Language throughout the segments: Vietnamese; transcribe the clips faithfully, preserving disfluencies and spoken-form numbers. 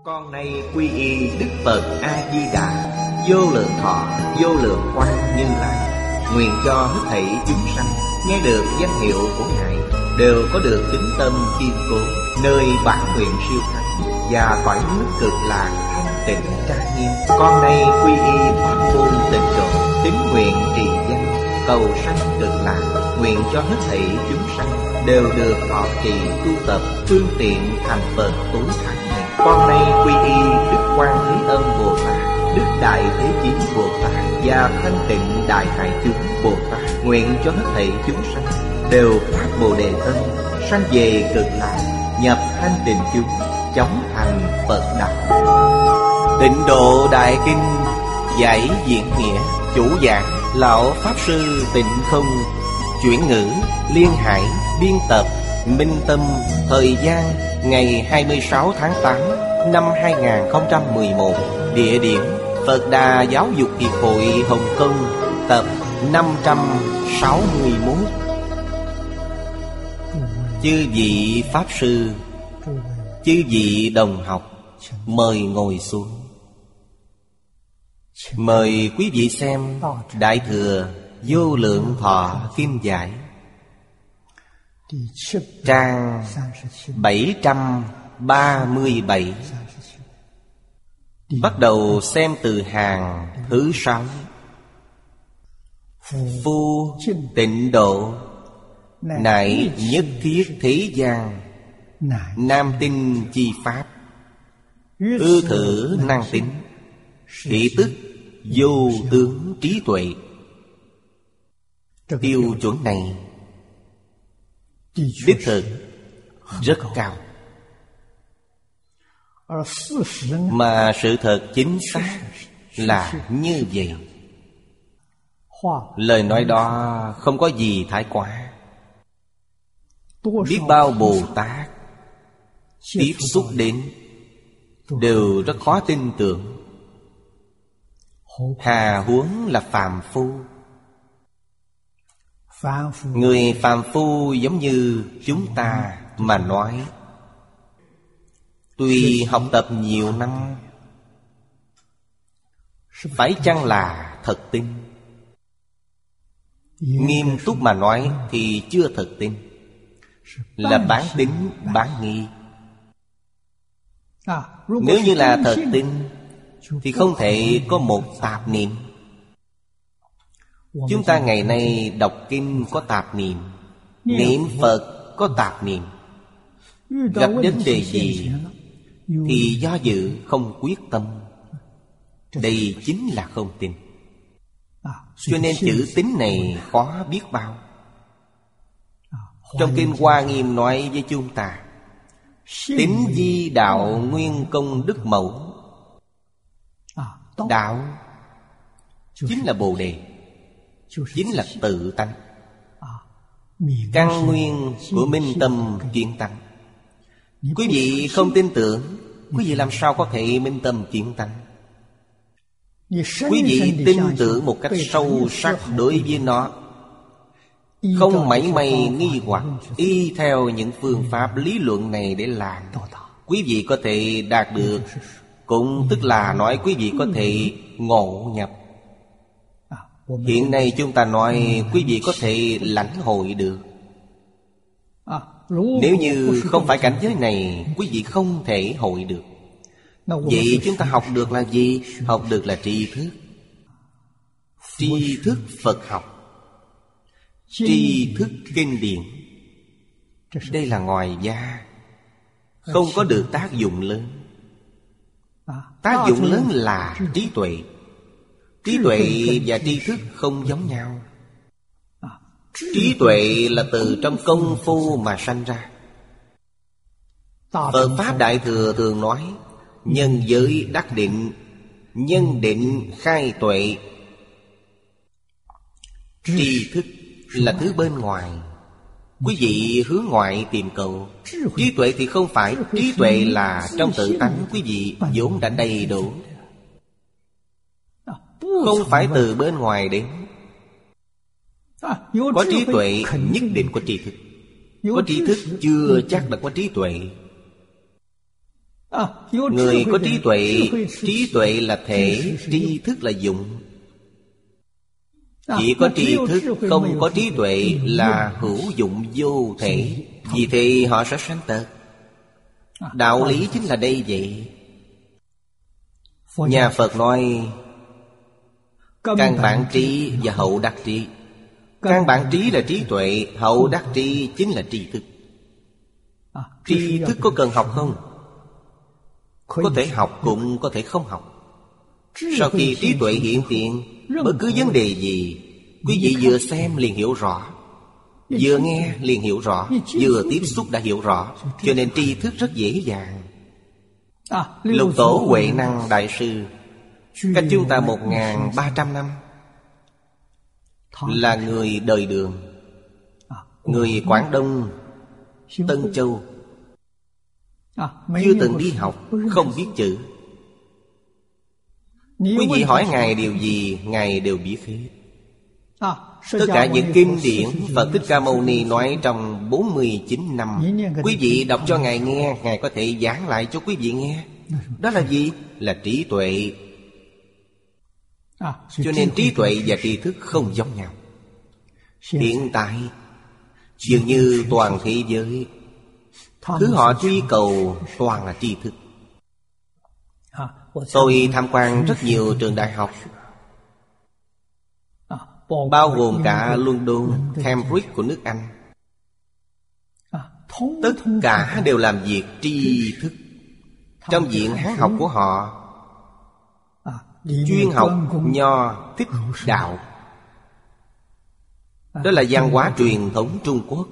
Con nay quy y Đức Phật A-di-đà, vô lượng thọ, vô lượng quang Như Lai. Nguyện cho hết thảy chúng sanh nghe được danh hiệu của Ngài đều có được tín tâm kiên cố, nơi bản nguyện siêu thắng và cõi nước cực lạc thanh tịnh trang nghiêm. Con nay quy y pháp môn tịnh độ, tín nguyện trì danh, cầu sanh cực lạc. Nguyện cho hết thảy chúng sanh đều được thọ trì tu tập, phương tiện thành Phật tối thắng này. Con nay quy y Đức Quan Thế Âm Bồ Tát, Đức Đại Thế Chí Bồ Tát và Thanh Tịnh Đại Hải Chúng Bồ Tát. Nguyện cho hết thảy chúng sanh đều phát Bồ Đề Tâm, sanh về cực lạc, nhập thanh tịnh chúng, chóng thành Phật đạo. Tịnh Độ Đại Kinh giải diễn nghĩa, chủ giảng lão pháp sư Tịnh Không, chuyển ngữ Liên Hải, biên tập Minh Tâm. Thời gian ngày hai mươi sáu tháng tám năm hai nghìn không trăm mười một. Địa điểm Phật Đà Giáo dục Hiệp hội Hồng Kông, tập năm trăm sáu mươi mốt. Chư vị pháp sư, chư vị đồng học, mời ngồi xuống. Mời quý vị xem Đại Thừa Vô Lượng Thọ Kim Giải, trang bảy trăm ba mươi bảy. Bắt đầu xem từ hàng thứ sáu. Phu tịnh độ, nại nhất thiết thế gian, nam tinh chi pháp, ư thử năng tính, thị tức vô tướng trí tuệ. Tiêu chuẩn này đích thực rất cao, mà sự thật chính xác là như vậy. Lời nói đó không có gì thái quá. Biết bao Bồ Tát tiếp xúc đến đều rất khó tin tưởng, hà huống là phàm phu. Người phàm phu giống như chúng ta mà nói, tuy học tập nhiều năm, phải chăng là thật tin? Nghiêm túc mà nói thì chưa thật tin, là bán tín bán nghi. Nếu như là thật tin thì không thể có một tạp niệm. Chúng ta ngày nay đọc kinh có tạp niệm, niệm Phật có tạp niệm. Gặp vấn đề gì thì do dự không quyết tâm, đây chính là không tin. Cho nên chữ tín này khó biết bao. Trong kinh Hoa Nghiêm nói với chúng ta, tín di đạo nguyên công đức mẫu. Đạo chính là Bồ Đề, chính là tự tánh, căn nguyên của minh tâm kiến tánh. Quý vị không tin tưởng, quý vị làm sao có thể minh tâm kiến tánh? Quý vị tin tưởng một cách sâu sắc đối với nó, không mảy may nghi hoặc, y theo những phương pháp lý luận này để làm, quý vị có thể đạt được. Cũng tức là nói quý vị có thể ngộ nhập. Hiện nay chúng ta nói quý vị có thể lãnh hội được. Nếu như không phải cảnh giới này, quý vị không thể hội được. Vậy chúng ta học được là gì? Học được là tri thức. Tri thức Phật học, tri thức kinh điển. Đây là ngoài da, không có được tác dụng lớn. Tác dụng lớn là trí tuệ. Trí tuệ và tri thức không giống nhau. Trí tuệ là từ trong công phu mà sanh ra. Phật Pháp Đại Thừa thường nói nhân giới đắc định, nhân định khai tuệ. Tri thức là thứ bên ngoài, quý vị hướng ngoại tìm cầu. Trí tuệ thì không phải. Trí tuệ là trong tự tánh quý vị vốn đã đầy đủ, không phải từ bên ngoài đến. Có trí tuệ nhất định có tri thức, có tri thức chưa chắc đã có trí tuệ. Người có trí tuệ, trí tuệ là thể, tri thức là dụng. Chỉ có tri thức, không có trí tuệ là hữu dụng vô thể. Vì thế họ sẽ sanh tật. Đạo lý chính là đây vậy. Nhà Phật nói căn bản trí và hậu đắc trí. Căn bản trí là trí tuệ, hậu đắc trí chính là tri thức. Tri thức có cần học không? Có thể học cũng có thể không học. Sau khi trí tuệ hiện tiền, bất cứ vấn đề gì, quý vị vừa xem liền hiểu rõ, vừa nghe liền hiểu rõ, vừa tiếp xúc đã hiểu rõ. Cho nên tri thức rất dễ dàng. Lục Tổ Huệ Năng Đại Sư cách chúng ta một nghìn ba trăm năm, là người đời Đường, người Quảng Đông, Tân Châu, chưa từng đi học, không biết chữ. Quý vị hỏi Ngài điều gì, Ngài đều biết hết. Tất cả những kinh điển Phật Thích Ca Mâu Ni nói trong bốn mươi chín năm, quý vị đọc cho Ngài nghe, Ngài có thể giảng lại cho quý vị nghe. Đó là gì? Là trí tuệ. Cho nên trí tuệ và tri thức không giống nhau. Hiện tại dường như toàn thế giới, thứ họ truy cầu toàn là tri thức. Tôi tham quan rất nhiều trường đại học, bao gồm cả London, Cambridge của nước Anh. Tất cả đều làm việc tri thức. Trong viện Hán học của họ chuyên học Nho Thích Đạo. Đó là văn hóa truyền thống Trung Quốc.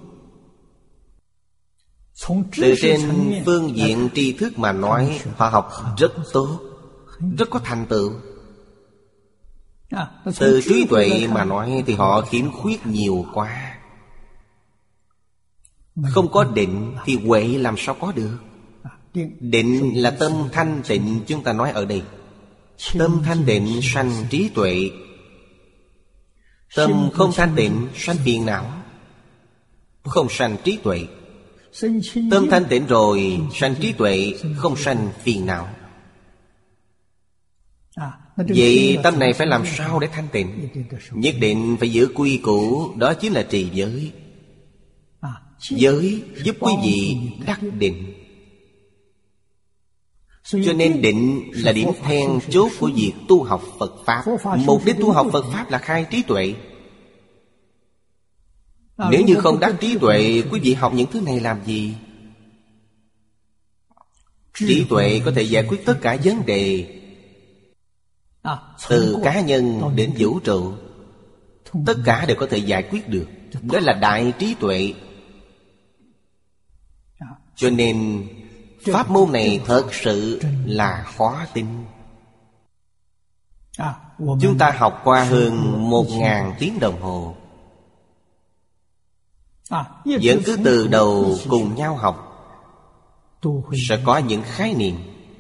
Từ trên phương diện tri thức mà nói, họ học rất tốt, rất có thành tựu. Từ trí tuệ mà nói thì họ khiếm khuyết nhiều quá. Không có định thì huệ làm sao có được. Định là tâm thanh tịnh, chúng ta nói ở đây. Tâm thanh tịnh sanh trí tuệ. Tâm không thanh tịnh sanh phiền não, không sanh trí tuệ. Tâm thanh tịnh rồi sanh trí tuệ, không sanh phiền não. Vậy tâm này phải làm sao để thanh tịnh? Nhất định phải giữ quy củ, đó chính là trì giới. Giới giúp quý vị đắc định. Cho nên định là điểm then chốt của việc tu học Phật Pháp. Mục đích tu học Phật Pháp là khai trí tuệ. Nếu như không đắc trí tuệ, quý vị học những thứ này làm gì? Trí tuệ có thể giải quyết tất cả vấn đề, từ cá nhân đến vũ trụ, tất cả đều có thể giải quyết được. Đó là đại trí tuệ. Cho nên pháp môn này thật sự là khó tin. Chúng ta học qua hơn một ngàn tiếng đồng hồ, vẫn cứ từ đầu cùng nhau học, sẽ có những khái niệm.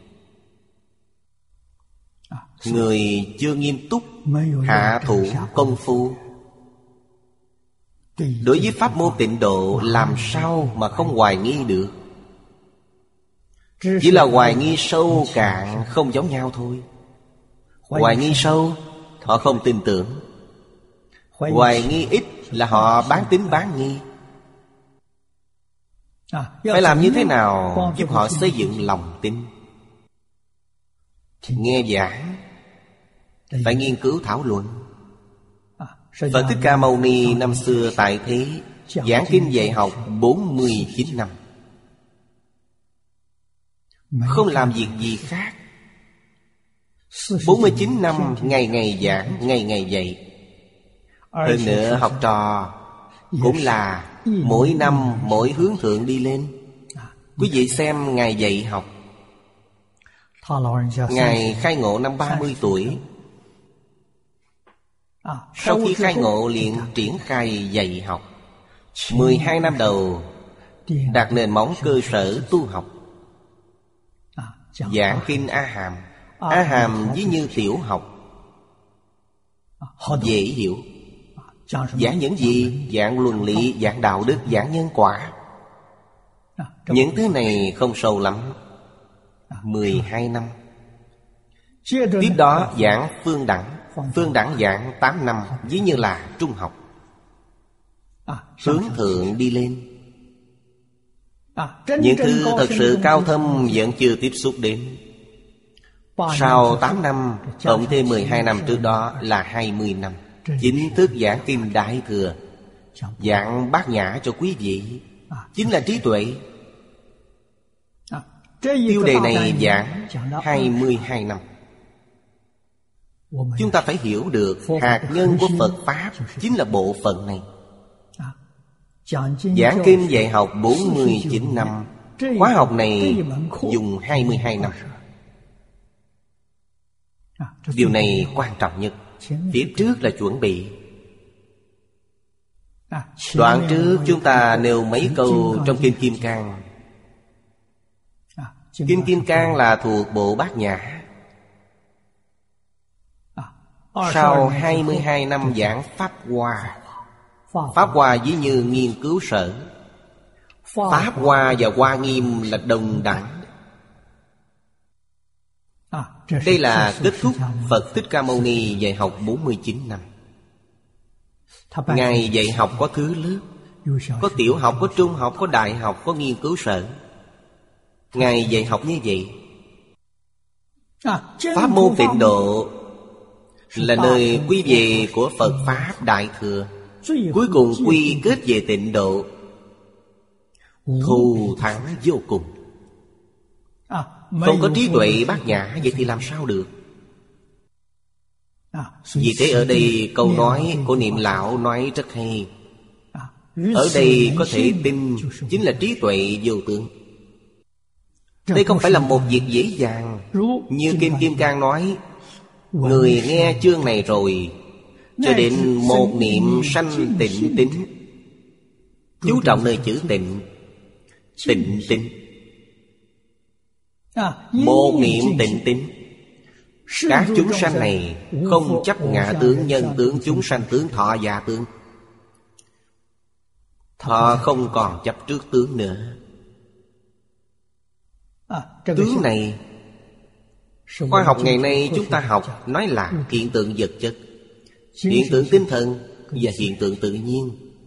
Người chưa nghiêm túc hạ thủ công phu, đối với pháp môn tịnh độ làm sao mà không hoài nghi được. Chỉ là hoài nghi sâu cạn không giống nhau thôi. Hoài nghi sâu, họ không tin tưởng. Hoài nghi ít là họ bán tín bán nghi. Phải làm như thế nào giúp họ xây dựng lòng tin? Nghe giảng, phải nghiên cứu thảo luận. Phật Thích Ca Mâu Ni năm xưa tại thế giảng kinh dạy học bốn mươi chín năm, không làm việc gì khác. Bốn mươi chín năm ngày ngày giảng, ngày ngày dạy. Hơn nữa học trò cũng là mỗi năm mỗi hướng thượng đi lên. Quý vị xem Ngài dạy học. Ngài khai ngộ năm ba mươi tuổi. Sau khi khai ngộ liền triển khai dạy học. Mười hai năm đầu đặt nền móng cơ sở tu học. Giảng kinh A Hàm. A Hàm ví như tiểu học, dễ hiểu. Giảng những gì? Giảng luân lý, giảng đạo đức, giảng nhân quả. Những thứ này không sâu lắm. mười hai năm. Tiếp đó giảng phương đẳng. Phương đẳng giảng tám năm, ví như là trung học. Hướng thượng đi lên. Những thứ thật sự cao thâm vẫn chưa tiếp xúc đến. Sau tám năm, cộng thêm mười hai năm trước đó là hai mươi năm. Chính thức giảng kinh Đại Thừa, giảng Bát Nhã cho quý vị, chính là trí tuệ. Tiêu đề này giảng hai mươi hai năm. Chúng ta phải hiểu được hạt nhân của Phật Pháp chính là bộ phận này. Giảng kinh dạy học bốn mươi chín năm. Khóa học này dùng hai mươi hai năm. Điều này quan trọng nhất. Phía trước là chuẩn bị. Đoạn trước chúng ta nêu mấy câu trong Kinh Kim Cang. Kinh Kim Cang là thuộc bộ Bát Nhã. Sau hai mươi hai năm giảng Pháp Hoa. Pháp Hoa ví như nghiên cứu sở. Pháp Hoa và Hoa Nghiêm là đồng đẳng. Đây là kết thúc Phật Thích Ca Mâu Ni dạy học bốn mươi chín năm. Ngài dạy học có thứ lớp. Có tiểu học, có trung học, có đại học, có nghiên cứu sở. Ngài dạy học như vậy. Pháp môn Tịnh Độ là nơi quy về của Phật Pháp Đại Thừa. Cuối cùng quy kết về Tịnh Độ, thù thắng vô cùng. Không có trí tuệ Bát Nhã, vậy thì làm sao được? Vì thế ở đây câu nói của Niệm Lão nói rất hay. Ở đây có thể tin chính là trí tuệ vô tướng. Đây không phải là một việc dễ dàng. Như Kinh Kim Cang nói, người nghe chương này rồi, cho đến một niệm sanh tịnh tính. Chú trọng nơi chữ tịnh. Tịnh tính. Một niệm tịnh tính. Các chúng sanh này không chấp ngã tướng, nhân tướng, chúng sanh tướng, thọ già tướng. Thọ không còn chấp trước tướng nữa. Tướng này, khoa học ngày nay chúng ta học nói là hiện tượng vật chất, hiện tượng tinh thần và hiện tượng tự nhiên.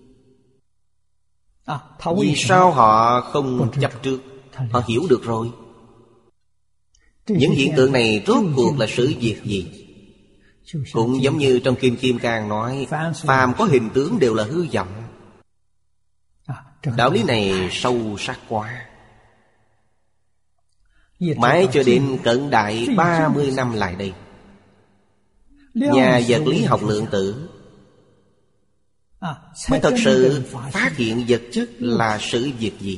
Vì sao họ không chấp trước? Họ hiểu được rồi. Những hiện tượng này rốt cuộc là sự việc gì? Cũng giống như trong Kinh Kim Cang nói, phàm có hình tướng đều là hư vọng. Đạo lý này sâu sắc quá. Mãi cho đến cận đại ba mươi năm lại đây, nhà vật lý học lượng tử mới thật sự phát hiện vật chất là sự việc gì.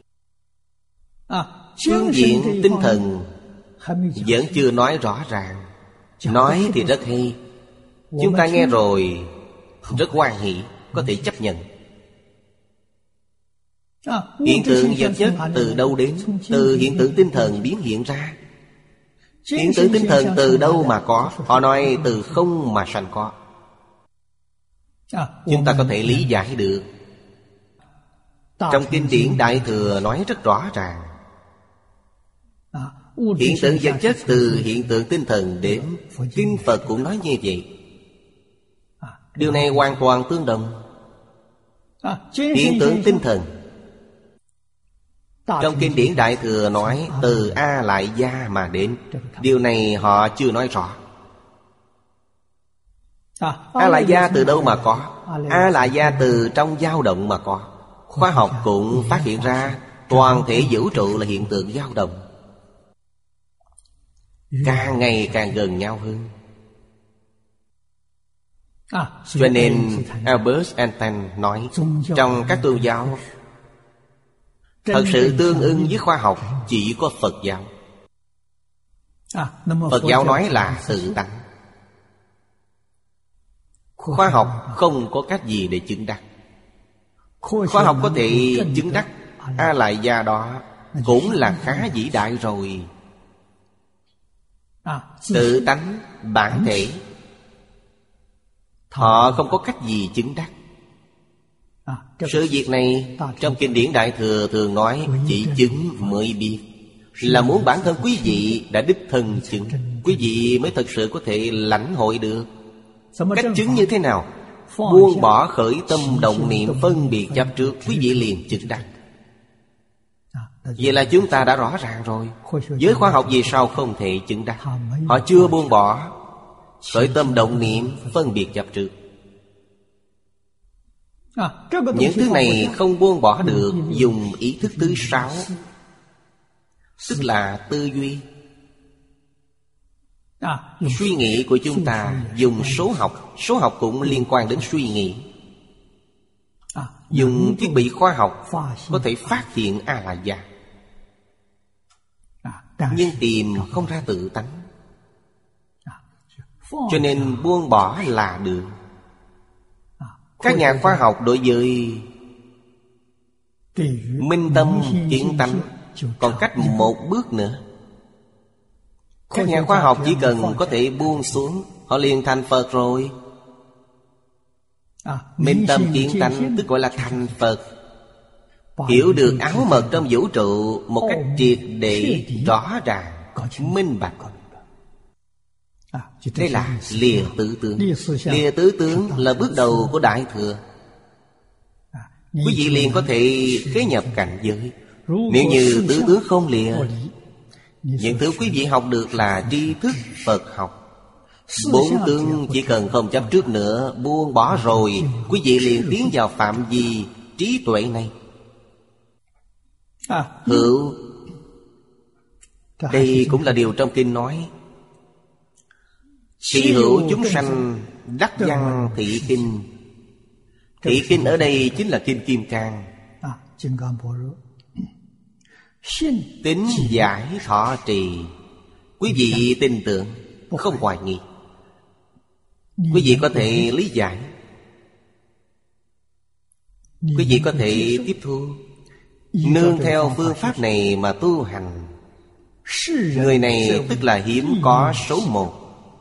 Phương diện tinh thần vẫn chưa nói rõ ràng. Nói thì rất hay, chúng ta nghe rồi rất hoan hỷ, có thể chấp nhận. Hiện tượng vật chất từ đâu đến? Từ hiện tượng tinh thần biến hiện ra. Hiện tượng tinh thần từ đâu mà có? Họ nói từ không mà sanh có. Chúng ta có thể lý giải được. Trong kinh điển Đại Thừa nói rất rõ ràng. Hiện tượng vật chất từ hiện tượng tinh thần đến. Kinh Phật cũng nói như vậy. Điều này hoàn toàn tương đồng. Hiện tượng tinh thần trong kinh điển Đại Thừa nói từ A Lại Gia mà đến. Điều này họ chưa nói rõ. A Lại Gia từ đâu mà có? A Lại Gia từ trong dao động mà có. Khoa học cũng phát hiện ra toàn thể vũ trụ là hiện tượng dao động, càng ngày càng gần nhau hơn. Cho nên Albert Einstein nói, trong các tôn giáo thật sự tương ưng với khoa học chỉ có Phật giáo. Phật giáo nói là tự tánh. Khoa học không có cách gì để chứng đắc. Khoa học có thể chứng đắc A Lại Gia đó cũng là khá vĩ đại rồi. Tự tánh, bản thể, họ không có cách gì chứng đắc. Sự việc này trong kinh điển Đại Thừa thường nói chỉ chứng mới biết. là muốn bản thân quý vị đã đích thân chứng, quý vị mới thật sự có thể lãnh hội được. Cách chứng như thế nào? Buông bỏ khởi tâm động niệm phân biệt chấp trước, quý vị liền chứng đắc. Vậy là chúng ta đã rõ ràng rồi. Giới khoa học vì sao không thể chứng đắc? Họ chưa buông bỏ khởi tâm động niệm phân biệt chấp trước. Những thứ này không buông bỏ được, dùng ý thức thứ sáu, tức là tư duy. Suy nghĩ của chúng ta dùng số học. Số học cũng liên quan đến suy nghĩ. Dùng thiết bị khoa học có thể phát hiện A là giả, nhưng tìm không ra tự tánh. Cho nên buông bỏ là được. Các nhà khoa học đối với minh tâm kiến tánh còn cách một bước nữa. Các nhà khoa học chỉ cần có thể buông xuống, họ liền thành Phật rồi. Minh tâm kiến tánh tức gọi là thành Phật. Hiểu được áo mật trong vũ trụ một cách triệt để, rõ ràng, minh bạch. Đây là lìa tứ tướng. Lìa tứ tướng là bước đầu của Đại Thừa. Quý vị liền có thể khế nhập cảnh giới. Nếu như tứ tướng không lìa, những thứ quý vị học được là tri thức Phật học. Bốn tướng chỉ cần không chấp trước nữa, buông bỏ rồi, quý vị liền tiến vào phạm vi trí tuệ này. Hữu, đây cũng là điều trong kinh nói. Thị hữu chúng sanh đắc văn thị kinh. Thị kinh ở đây chính là kinh Kim Cang. Tín giải thọ trì. Quý vị tin tưởng, không hoài nghi. Quý vị có thể lý giải, quý vị có thể tiếp thu. Nương theo phương pháp này mà tu hành, người này tức là hiếm có số một.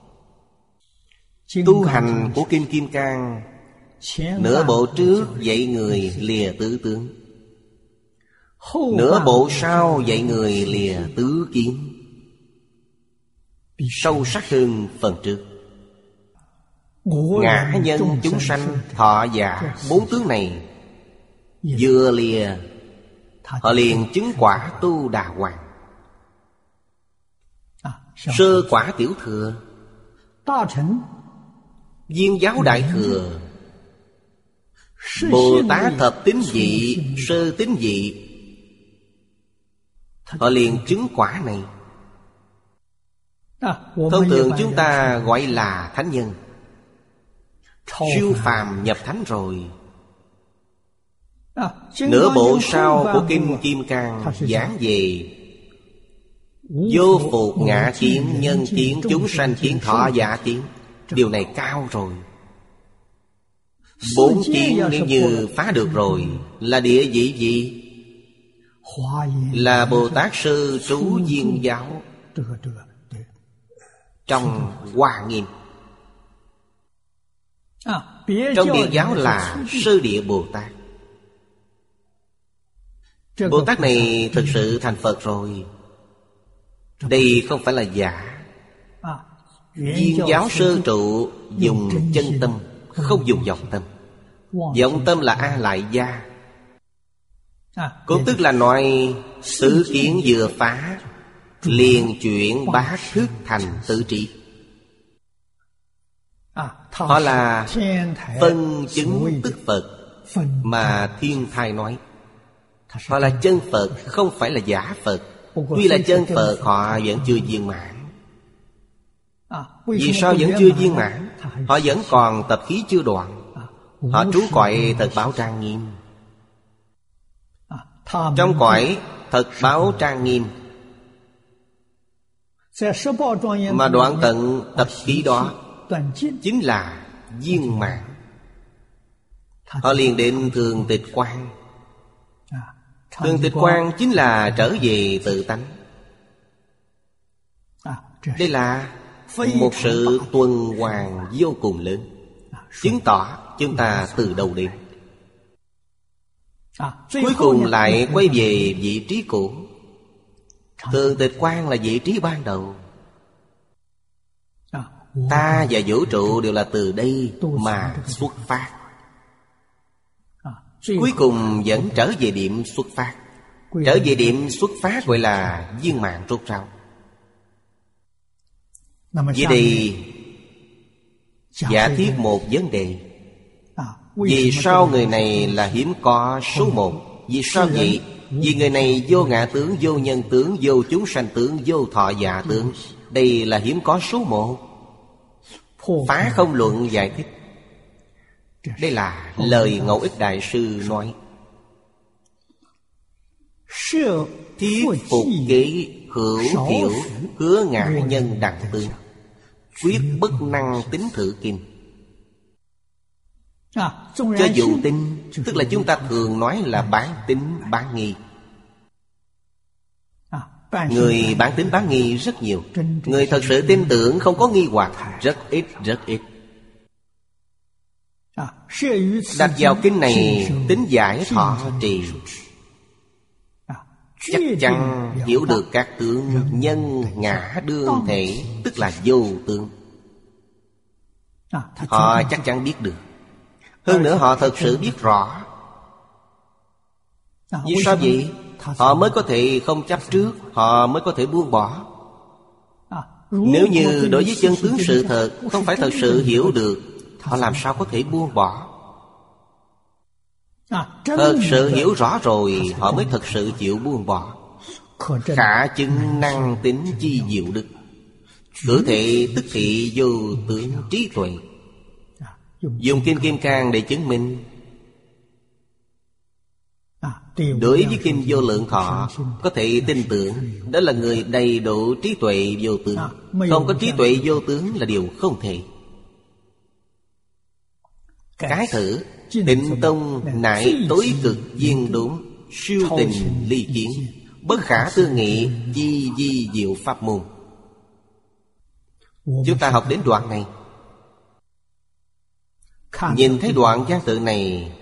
Tu hành của kinh Kim Cang, nửa bộ trước dạy người lìa tứ tướng, nửa bộ sau dạy người lìa tứ kiến, sâu sắc hơn phần trước. Ngã nhân chúng sanh thọ giả, bốn tướng này vừa lìa, họ liền chứng quả tu đà hoàng. Sơ quả tiểu thừa, viên giáo đại thừa, Bồ Tát thập tín vị, sơ tín vị, họ liền chứng quả này. Thông thường chúng ta gọi là thánh nhân, siêu phàm nhập thánh rồi. Nửa bộ sau của kinh Kim Cang giảng về vô phục ngã kiến, nhân kiến, chúng sanh kiến, thọ giả kiến. Điều này cao rồi. Bốn kiến nếu như phá được rồi, là địa vị gì? Là Bồ Tát Sư trú viên giáo trong Hoa Nghiêm. Trong Địa giáo là Sơ Địa Bồ Tát. Bồ Tát này thực sự thành Phật rồi. Đây không phải là giả. Viên giáo sơ trụ dùng chân tâm, không dùng vọng tâm. Vọng tâm là A Lại Gia. Cũng tức là nói tứ kiến vừa phá, liền chuyển bát thức thành tứ trí. Họ là phân chứng tức Phật mà Thiên Thai nói. Họ là chân Phật, không phải là giả Phật. Tuy là chân Phật, họ vẫn chưa viên mãn. Vì sao vẫn chưa viên mãn? Họ vẫn còn tập khí chưa đoạn. Họ trú cõi thật báo trang nghiêm. Trong cõi thật báo trang nghiêm mà đoạn tận tập khí đó chính là viên mãn. Họ liền đến thường tịch quan. Thường tịch quan chính là trở về tự tánh. Đây là một sự tuần hoàn vô cùng lớn, chứng tỏ chúng ta từ đâu đến. Cuối cùng lại quay về vị trí cũ. Thường tịch quan là vị trí ban đầu. Ta và vũ trụ đều là từ đây mà xuất phát, cuối cùng vẫn trở về điểm xuất phát. Trở về điểm xuất phát gọi là viên mãn rốt ráo. Vì đây giả thiết một vấn đề: vì sao người này là hiếm có số một? Vì sao vậy? Vì người này vô ngã tướng, vô nhân tướng, vô chúng sanh tướng, vô thọ giả tướng. Đây là hiếm có số một. Phá không luận giải thích. Đây là lời Ngẫu Ích Đại Sư nói: thiết phục kế hữu thiểu, hứa ngã nhân đẳng tướng, quyết bất năng tính thử kinh. Cho dù tin, tức là chúng ta thường nói là bán tín bán nghi. Người bán tín bán nghi rất nhiều. Người thật sự tin tưởng không có nghi hoặc rất ít rất ít. Đặt vào kinh này tính giải thọ trì, chắc chắn hiểu được các tướng nhân ngã đương thể, tức là vô tướng. Họ chắc chắn biết được. Hơn nữa họ thật sự biết rõ. Vì sao vậy? Họ mới có thể không chấp trước, họ mới có thể buông bỏ. Nếu như đối với chân tướng sự thật không phải thật sự hiểu được, họ làm sao có thể buông bỏ? Thật sự hiểu rõ rồi, họ mới thật sự chịu buông bỏ. Khả chứng năng tính chi diệu đức, cử thể tức thị vô tướng trí tuệ. Dùng Kinh Kim Cang để chứng minh. Đối với Kinh Vô Lượng Thọ có thể tin tưởng, đó là người đầy đủ trí tuệ vô tướng. Không có trí tuệ vô tướng là điều không thể. Cái thử Tịnh Tông nại tối cực viên đúng, siêu tình ly kiến, bất khả tư nghị chi di diệu pháp môn. Chúng ta học đến đoạn này, nhìn thấy đoạn văn tự này,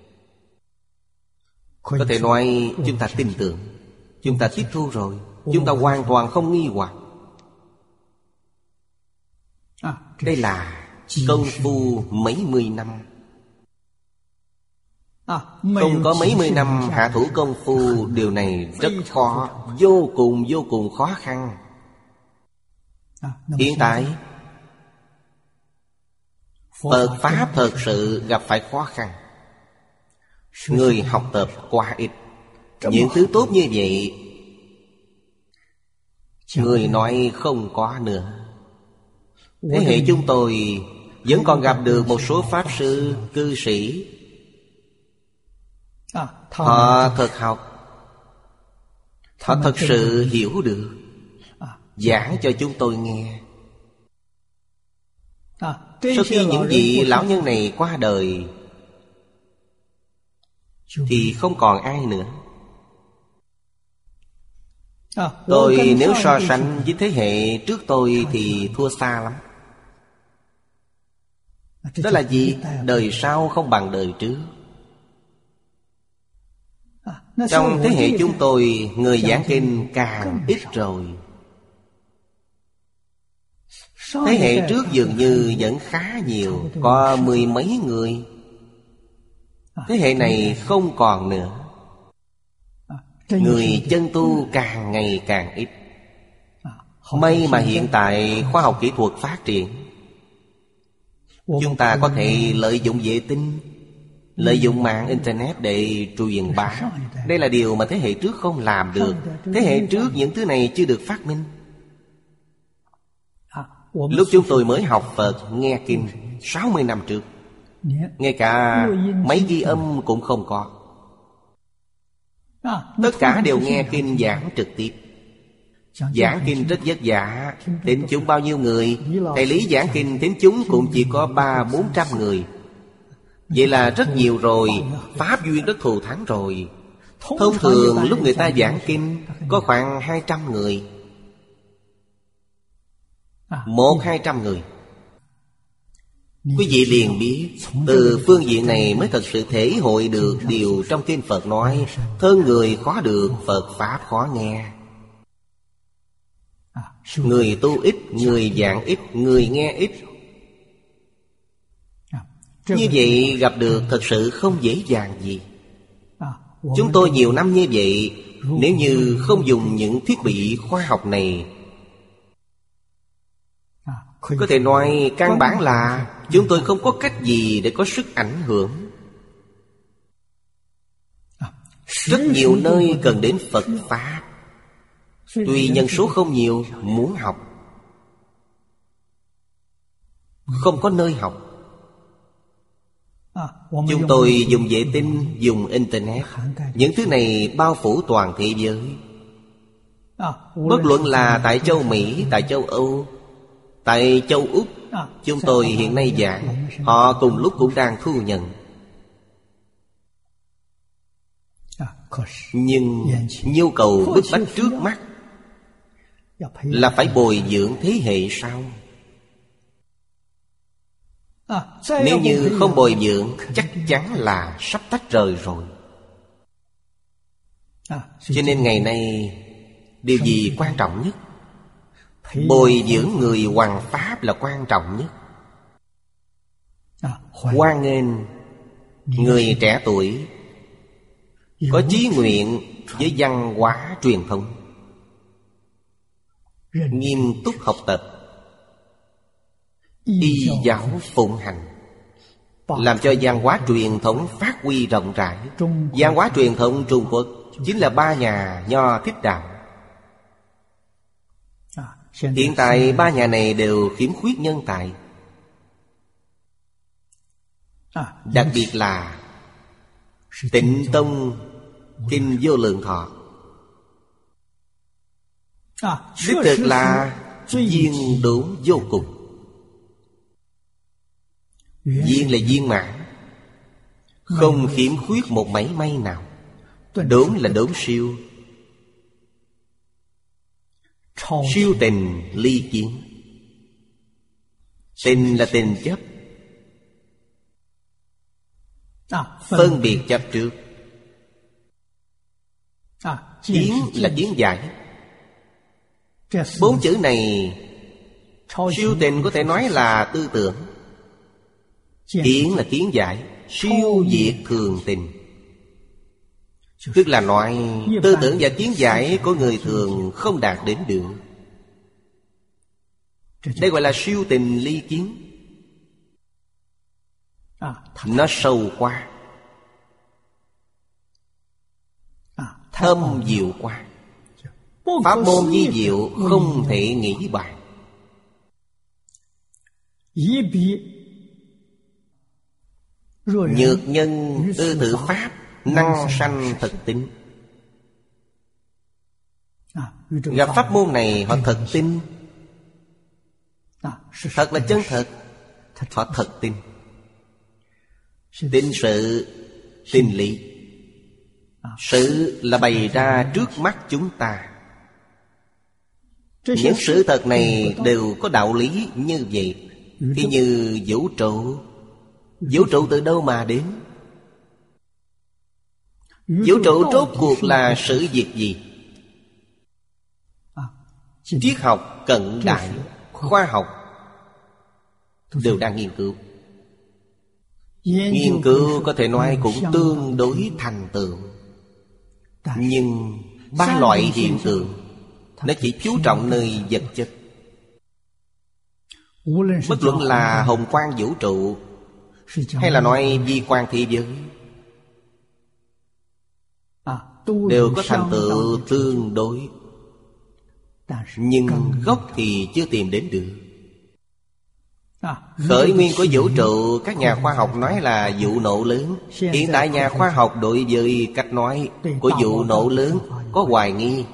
có thể nói chúng ta tin tưởng, chúng ta tiếp thu rồi, chúng ta hoàn toàn không nghi hoặc. Đây là công phu mấy mươi năm. Không có mấy mươi năm hạ thủ công phu, điều này rất khó, vô cùng vô cùng khó khăn. Hiện tại Phật Pháp thật sự gặp phải khó khăn. Người học tập quá ít. Những thứ tốt như vậy người nói không có nữa. Thế hệ chúng tôi vẫn còn gặp được một số Pháp sư, cư sĩ. Họ thật học, họ thật sự hiểu được, giảng cho chúng tôi nghe. Sau khi những vị lão nhân này qua đời thì không còn ai nữa. Tôi nếu so sánh với thế hệ trước tôi thì thua xa lắm. Đó là gì? Đời sau không bằng đời trước. Trong thế hệ chúng tôi, người giảng kinh càng ít rồi. Thế hệ trước dường như vẫn khá nhiều, có mười mấy người. Thế hệ này không còn nữa. Người chân tu càng ngày càng ít. May mà hiện tại khoa học kỹ thuật phát triển, chúng ta có thể lợi dụng vệ tinh, lợi dụng mạng Internet để truyền bá. Đây là điều mà thế hệ trước không làm được. Thế hệ trước những thứ này chưa được phát minh. Lúc chúng tôi mới học Phật nghe kinh sáu mươi năm trước, ngay cả máy ghi âm cũng không có. Tất cả đều nghe kinh giảng trực tiếp. Giảng kinh rất vất vả. Tín chúng bao nhiêu người? Thầy Lý giảng kinh tín chúng cũng chỉ có ba bốn trăm người. Vậy là rất nhiều rồi. Pháp duyên rất thù thắng rồi. Thông thường lúc người ta giảng kinh có khoảng hai trăm người, một hai trăm người. Quý vị liền biết, từ phương diện này mới thật sự thể hội được điều trong kinh Phật nói: thân người khó được, Phật Pháp khó nghe. Người tu ít, người giảng ít, người nghe ít. Như vậy gặp được thật sự không dễ dàng gì. Chúng tôi nhiều năm như vậy, nếu như không dùng những thiết bị khoa học này, có thể nói căn bản là chúng tôi không có cách gì để có sức ảnh hưởng. Rất nhiều nơi cần đến Phật Pháp, tuy nhân số không nhiều, muốn học không có nơi học. Chúng tôi dùng vệ tinh, dùng Internet. Những thứ này bao phủ toàn thế giới. Bất luận là tại châu Mỹ, tại châu Âu, tại châu Úc, chúng tôi hiện nay giảng, họ cùng lúc cũng đang thu nhận. Nhưng nhu cầu bức bách trước mắt là phải bồi dưỡng thế hệ sau. Nếu như không bồi dưỡng, chắc chắn là sắp tách rời rồi. Cho nên ngày nay, điều gì quan trọng nhất? Bồi dưỡng người hoằng pháp là quan trọng nhất. Hoan nghênh người trẻ tuổi có chí nguyện với văn hóa truyền thống, nghiêm túc học tập, y giáo phụng hành, làm cho văn hóa truyền thống phát huy rộng rãi. Văn hóa truyền thống Trung Quốc chính là ba nhà Nho Thích Đạo. Hiện tại ba nhà này đều khiếm khuyết nhân tài. Đặc biệt là Tịnh Tông Kinh Vô Lượng Thọ, đích thực là viên đốn vô cùng. Viên là viên mãn, không khiếm khuyết một mảy may nào. Đốn là đốn siêu, siêu tình ly kiến. Tình là tình chấp, phân biệt chấp trước. Kiến là kiến giải. Bốn chữ này, siêu tình có thể nói là tư tưởng, kiến là kiến giải, siêu diệt thường tình. Tức là nói tư tưởng và kiến giải của người thường không đạt đến được. Đây gọi là siêu tình ly kiến. Nó sâu quá, thâm diệu quá. Pháp môn vi diệu không thể nghĩ bàn. Nhược nhân tư tự pháp, năng sanh thực tính. Gặp pháp môn này họ thật tin. Thật là chân thật, họ thật tin. Tin sự, tin lý. Sự là bày ra trước mắt chúng ta. Những sự thật này đều có đạo lý như vậy. Thì như vũ trụ. Vũ trụ từ đâu mà đến? Vũ trụ rốt cuộc là sự việc gì? Triết học cận đại, khoa học đều đang nghiên cứu. Nghiên cứu có thể nói cũng tương đối thành tựu. Nhưng ba loại hiện tượng nó chỉ chú trọng nơi vật chất. Bất luận là hồng quang vũ trụ hay là nói vi quan thế giới, đều có thành tựu tương đối. Nhưng gốc thì chưa tìm đến được. Khởi nguyên của vũ trụ, các nhà khoa học nói là vụ nổ lớn. Hiện tại nhà khoa học đối với cách nói của vụ nổ lớn có hoài nghi,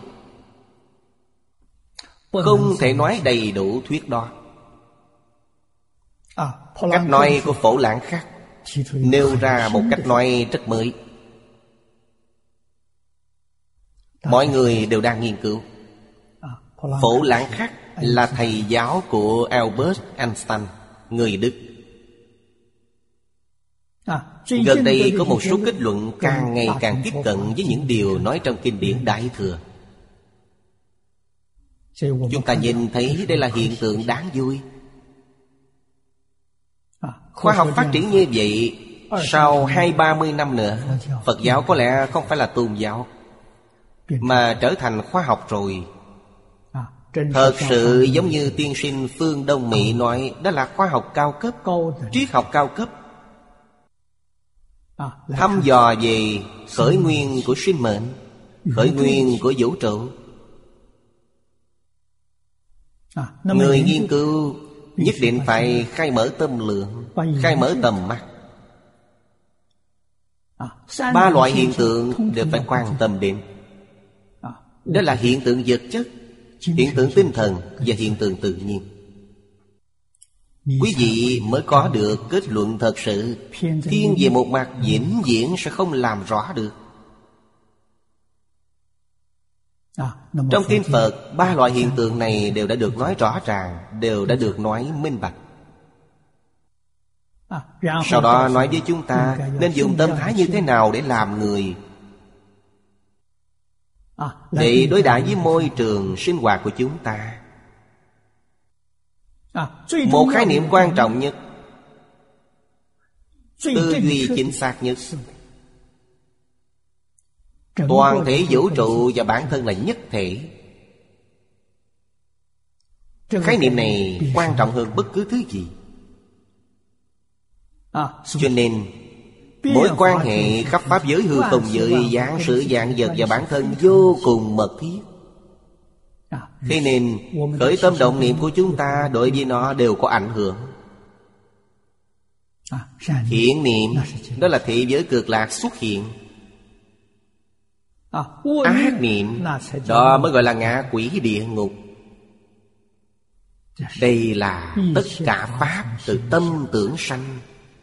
không thể nói đầy đủ thuyết đó. Cách nói của Phổ Lãng Khắc nêu ra một cách nói rất mới. Mọi người đều đang nghiên cứu. Phổ Lãng Khắc là thầy giáo của Albert Einstein, người Đức. Gần đây có một số kết luận càng ngày càng tiếp cận với những điều nói trong kinh điển Đại Thừa. Chúng ta nhìn thấy đây là hiện tượng đáng vui. Khoa học phát triển như vậy, sau hai ba mươi năm nữa, Phật giáo có lẽ không phải là tôn giáo, mà trở thành khoa học rồi. Thật sự giống như tiên sinh Phương Đông Mỹ nói, đó là khoa học cao cấp, triết học cao cấp, thăm dò về khởi nguyên của sinh mệnh, khởi nguyên của vũ trụ. Người nghiên cứu nhất định phải khai mở tâm lượng, khai mở tầm mắt. Ba loại hiện tượng đều phải quan tâm đến. Đó là hiện tượng vật chất, hiện tượng tinh thần và hiện tượng tự nhiên. Quý vị mới có được kết luận thật sự. Thiên về một mặt vĩnh viễn sẽ không làm rõ được. Trong kinh Phật, ba loại hiện tượng này đều đã được nói rõ ràng, đều đã được nói minh bạch. Sau đó nói với chúng ta nên dùng tâm thái như thế nào để làm người, để đối đãi với môi trường sinh hoạt của chúng ta. Một khái niệm quan trọng nhất, tư duy chính xác nhất. Toàn thể vũ trụ và bản thân là nhất thể. Khái niệm này quan trọng hơn bất cứ thứ gì. Cho nên mối quan hệ khắp pháp giới hư không giới, dạng sự dạng vật và bản thân vô cùng mật thiết. Thế nên khởi tâm động niệm của chúng ta đối với nó đều có ảnh hưởng. Thiện niệm, đó là thế giới cực lạc xuất hiện. Ác niệm, đó mới gọi là ngạ quỷ địa ngục. Đây là tất cả pháp từ tâm tưởng sanh.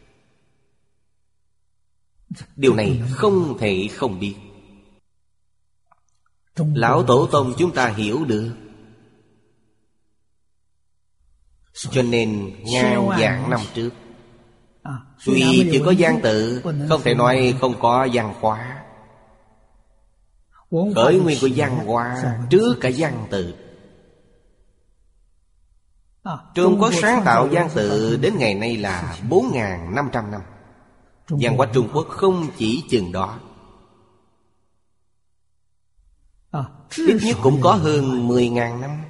Điều này không thể không biết. Lão Tổ Tông chúng ta hiểu được. Cho nên ngàn vạn năm trước, tuy chưa có văn tự, không thể nói không có văn hóa. Khởi nguyên của văn hóa trước cả văn tự. Trung Quốc sáng tạo văn tự đến ngày nay là bốn nghìn năm trăm năm. Văn hóa Trung Quốc không chỉ chừng đó, ít nhất cũng có hơn mười nghìn năm.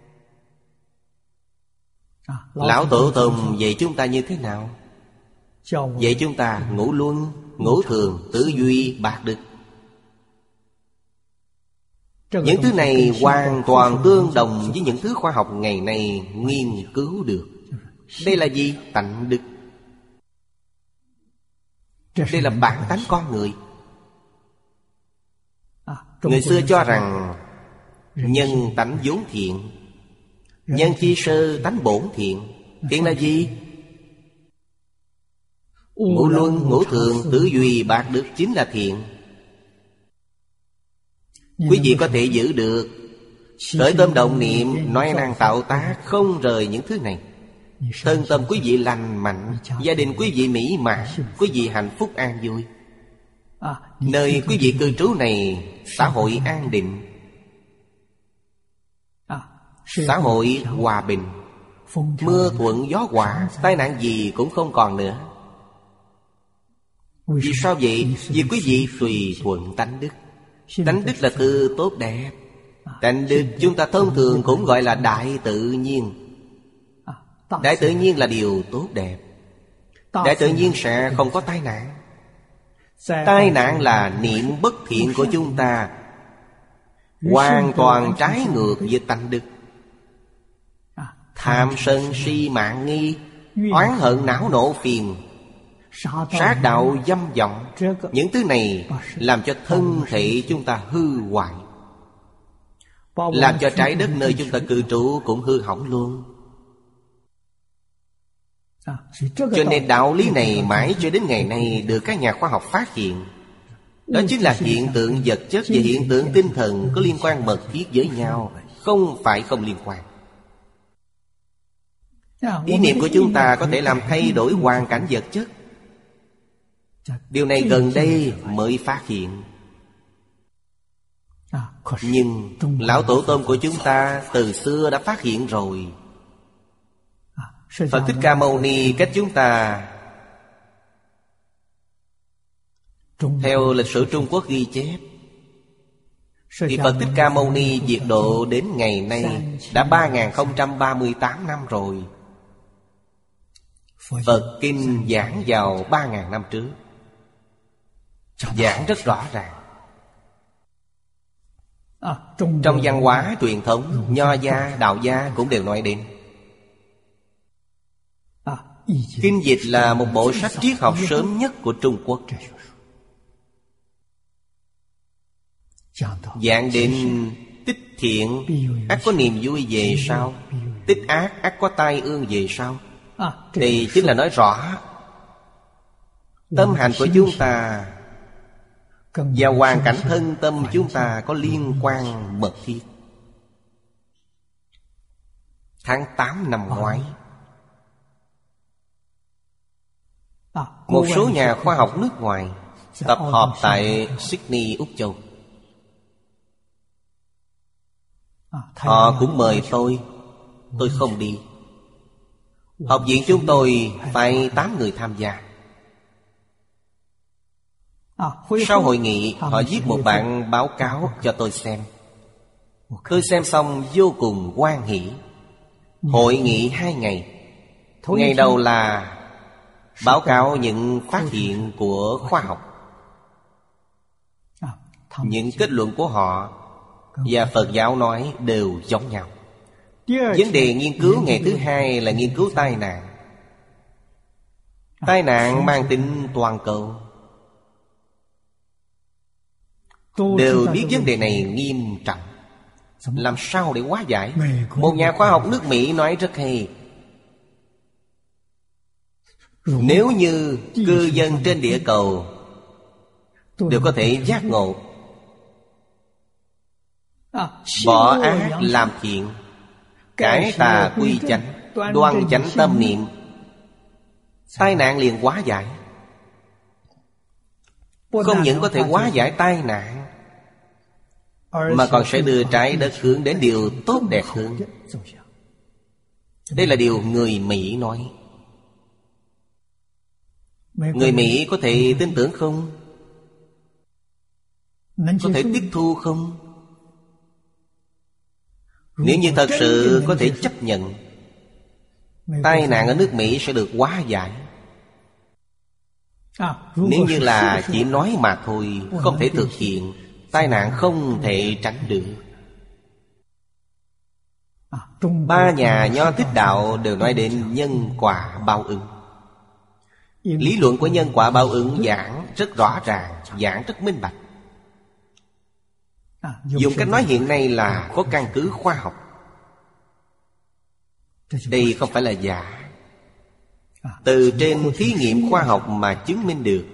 Lão Tổ Tông dạy chúng ta như thế nào? Dạy chúng ta ngũ luân, ngũ thường, tứ duy, bạc đức. Những thứ này hoàn toàn tương đồng với những thứ khoa học ngày nay nghiên cứu được. Đây là gì? Tánh đức. Đây là bản tánh con người. Người xưa cho rằng nhân tánh vốn thiện, nhân chi sơ tánh bổn thiện. Thiện là gì? Ngũ luân, ngũ thường, tứ duy, bạc đức chính là thiện. Quý vị có thể giữ được, khởi tâm động niệm, nói năng tạo tác, không rời những thứ này. Thân tâm quý vị lành mạnh, gia đình quý vị mỹ mãn, quý vị hạnh phúc an vui. Nơi quý vị cư trú này, xã hội an định, xã hội hòa bình, mưa thuận gió hòa, tai nạn gì cũng không còn nữa. Vì sao vậy? Vì quý vị tùy thuận tánh đức. Tánh đức là từ tốt đẹp. Tánh đức chúng ta thông thường cũng gọi là đại tự nhiên. Đại tự nhiên là điều tốt đẹp. Đại tự nhiên sẽ không có tai nạn. Tai nạn là niệm bất thiện của chúng ta, hoàn toàn trái ngược với tánh đức. Tham sân si mạng nghi, oán hận não nộ phiền, sát đạo dâm vọng, những thứ này làm cho thân thể chúng ta hư hoại, làm cho trái đất nơi chúng ta cư trú cũng hư hỏng luôn. Cho nên đạo lý này mãi cho đến ngày nay được các nhà khoa học phát hiện. Đó chính là hiện tượng vật chất và hiện tượng tinh thần có liên quan mật thiết với nhau, không phải không liên quan. Ý niệm của chúng ta có thể làm thay đổi hoàn cảnh vật chất. Điều này gần đây mới phát hiện. Nhưng lão tổ tông của chúng ta từ xưa đã phát hiện rồi. Phật Thích Ca Mâu Ni cách chúng ta, theo lịch sử Trung Quốc ghi chép, thì Phật Thích Ca Mâu Ni diệt độ đến ngày nay đã ba nghìn không trăm ba mươi tám năm rồi. Phật Kinh giảng vào ba nghìn năm trước, giảng rất rõ ràng. Trong văn hóa truyền thống, Nho gia, Đạo gia cũng đều nói đến. Kinh dịch là một bộ sách triết học sớm nhất của Trung Quốc. Giảng đến tích thiện ắt có niềm vui về sau, tích ác ắt có tai ương về sau. Đây chính là nói rõ tâm hành của chúng ta và hoàn cảnh thân tâm chúng ta có liên quan mật thiết. Tháng tám năm ngoái, một số nhà khoa học nước ngoài tập họp tại Sydney, Úc Châu. Họ cũng mời tôi, tôi không đi. Học viện chúng tôi phải tám người tham gia. Sau hội nghị, họ viết một bản báo cáo cho tôi xem. Tôi xem xong vô cùng hoan hỉ. Hội nghị hai ngày. Ngày đầu là báo cáo những phát hiện của khoa học, những kết luận của họ và Phật giáo nói đều giống nhau. Vấn đề nghiên cứu ngày thứ hai là nghiên cứu tai nạn. Tai nạn mang tính toàn cầu. Đều biết vấn đề này nghiêm trọng, làm sao để hóa giải. Một nhà khoa học nước Mỹ nói rất hay: nếu như cư dân trên địa cầu đều có thể giác ngộ, bỏ ác làm thiện, cải tà quy chánh, đoan chánh tâm niệm, tai nạn liền hóa giải. Không những có thể hóa giải tai nạn, mà còn sẽ đưa trái đất hướng đến điều tốt đẹp hơn. Đây là điều người Mỹ nói. Người Mỹ có thể tin tưởng không? Có thể tiếp thu không? Nếu như thật sự có thể chấp nhận, tai nạn ở nước Mỹ sẽ được hóa giải. Nếu như là chỉ nói mà thôi, không thể thực hiện, tai nạn không thể tránh được. Ba nhà Nho Thích Đạo đều nói đến nhân quả báo ứng. Lý luận của nhân quả báo ứng giảng rất rõ ràng, giảng rất minh bạch. Dùng cách nói hiện nay là có căn cứ khoa học. Đây không phải là giả. Từ trên thí nghiệm khoa học mà chứng minh được.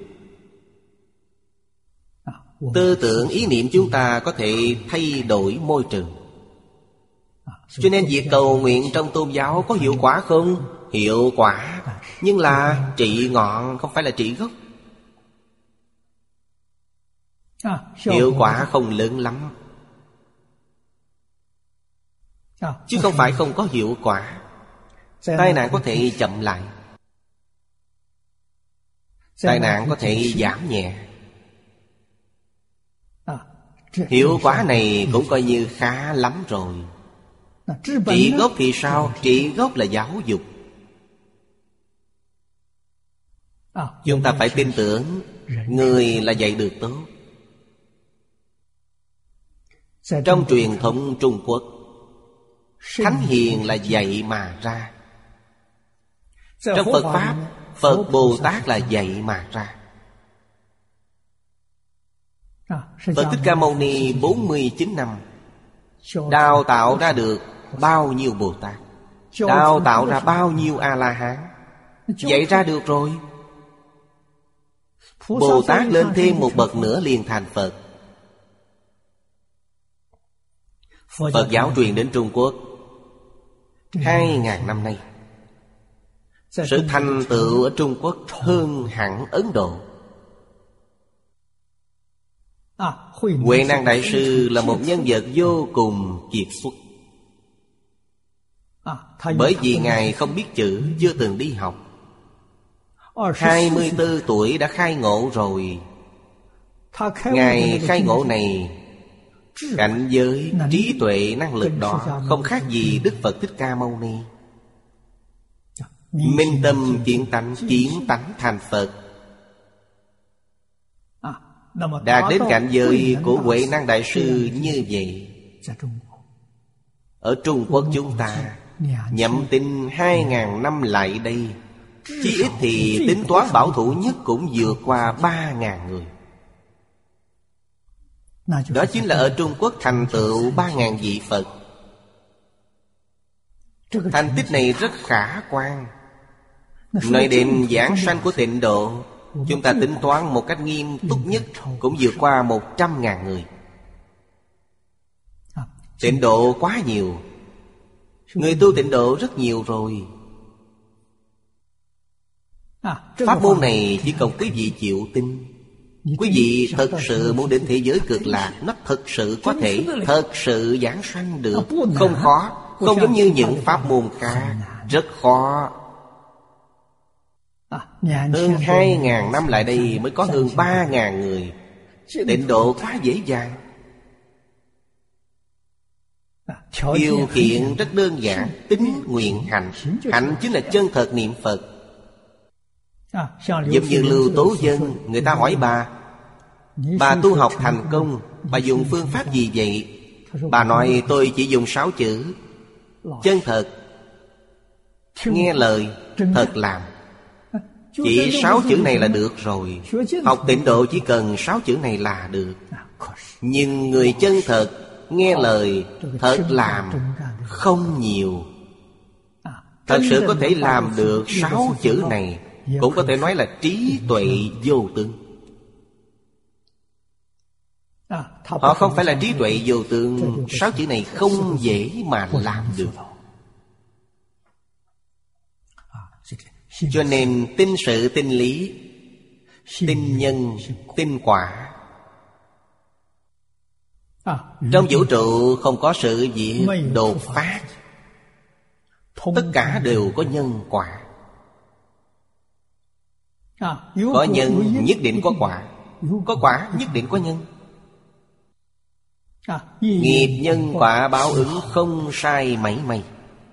Tư tưởng ý niệm chúng ta có thể thay đổi môi trường. Cho nên việc cầu nguyện trong tôn giáo có hiệu quả không? Hiệu quả, nhưng là trị ngọn, không phải là trị gốc. Hiệu quả không lớn lắm, chứ không phải không có hiệu quả. Tai nạn có thể chậm lại, tai nạn có thể giảm nhẹ. Hiệu quả này cũng coi như khá lắm rồi. Trị gốc thì sao? Trị gốc là giáo dục. Chúng ta phải tin tưởng người là dạy được tốt. Trong truyền thống Trung Quốc, Thánh Hiền là dạy mà ra. Trong Phật Pháp, Phật Bồ Tát là dạy mà ra. Phật Thích Ca Mâu Ni bốn mươi chín năm đào tạo ra được bao nhiêu Bồ Tát, đào tạo ra bao nhiêu A-la-hán, dạy ra được rồi. Bồ Tát lên thêm một bậc nữa liền thành Phật. Phật giáo truyền đến Trung Quốc hai ngàn năm nay. Sự thành tựu ở Trung Quốc hơn hẳn Ấn Độ. Huệ Năng Đại Sư là một nhân vật vô cùng kiệt xuất. Bởi vì Ngài không biết chữ, chưa từng đi học. Hai mươi tư tuổi đã khai ngộ rồi. Ngài khai ngộ này, cảnh giới, trí tuệ, năng lực đó không khác gì Đức Phật Thích Ca Mâu Ni. Minh tâm kiến tánh, kiến tánh thành Phật. Đạt đến cảnh giới của Huệ Năng Đại Sư như vậy. Ở Trung Quốc chúng ta nhậm tin hai ngàn năm lại đây, chí ít thì tính toán bảo thủ nhất cũng vượt qua ba ngàn người. Đó chính là ở Trung Quốc thành tựu ba ngàn vị Phật. Thành tích này rất khả quan. Nói đến giảng sanh của Tịnh Độ, chúng ta tính toán một cách nghiêm túc nhất cũng vượt qua một trăm ngàn người. Tịnh Độ quá nhiều. Người tu Tịnh Độ rất nhiều rồi. Pháp môn này chỉ cần quý vị chịu tin. Quý vị thật sự muốn đến thế giới cực lạc, nó thật sự có thể, thật sự giảng sanh được. Không khó, không giống như những pháp môn khác, rất khó. Hơn hai ngàn năm lại đây mới có hơn ba ngàn người. Tịnh độ quá dễ dàng. Điều kiện rất đơn giản, tín nguyện hạnh. Hạnh chính là chân thật niệm Phật. Giống như Lưu Tố Dân, người ta hỏi bà, bà tu học thành công, bà dùng phương pháp gì vậy? Bà nói tôi chỉ dùng sáu chữ: chân thật, nghe lời, thật làm. Chỉ sáu chữ này là được rồi. Học Tịnh độ chỉ cần sáu chữ này là được. Nhưng người chân thật, nghe lời, thật làm không nhiều. Thật sự có thể làm được sáu chữ này, cũng có thể nói là trí tuệ vô tướng. Họ không phải là trí tuệ vô tướng. Sáu chữ này không dễ mà làm được. Cho nên tin sự tin lý, tin nhân, tin quả. Trong vũ trụ không có sự việc đột phát. Tất cả đều có nhân quả. Có nhân nhất định có quả, có quả nhất định có nhân. Nghiệp nhân quả báo ứng không sai mảy may.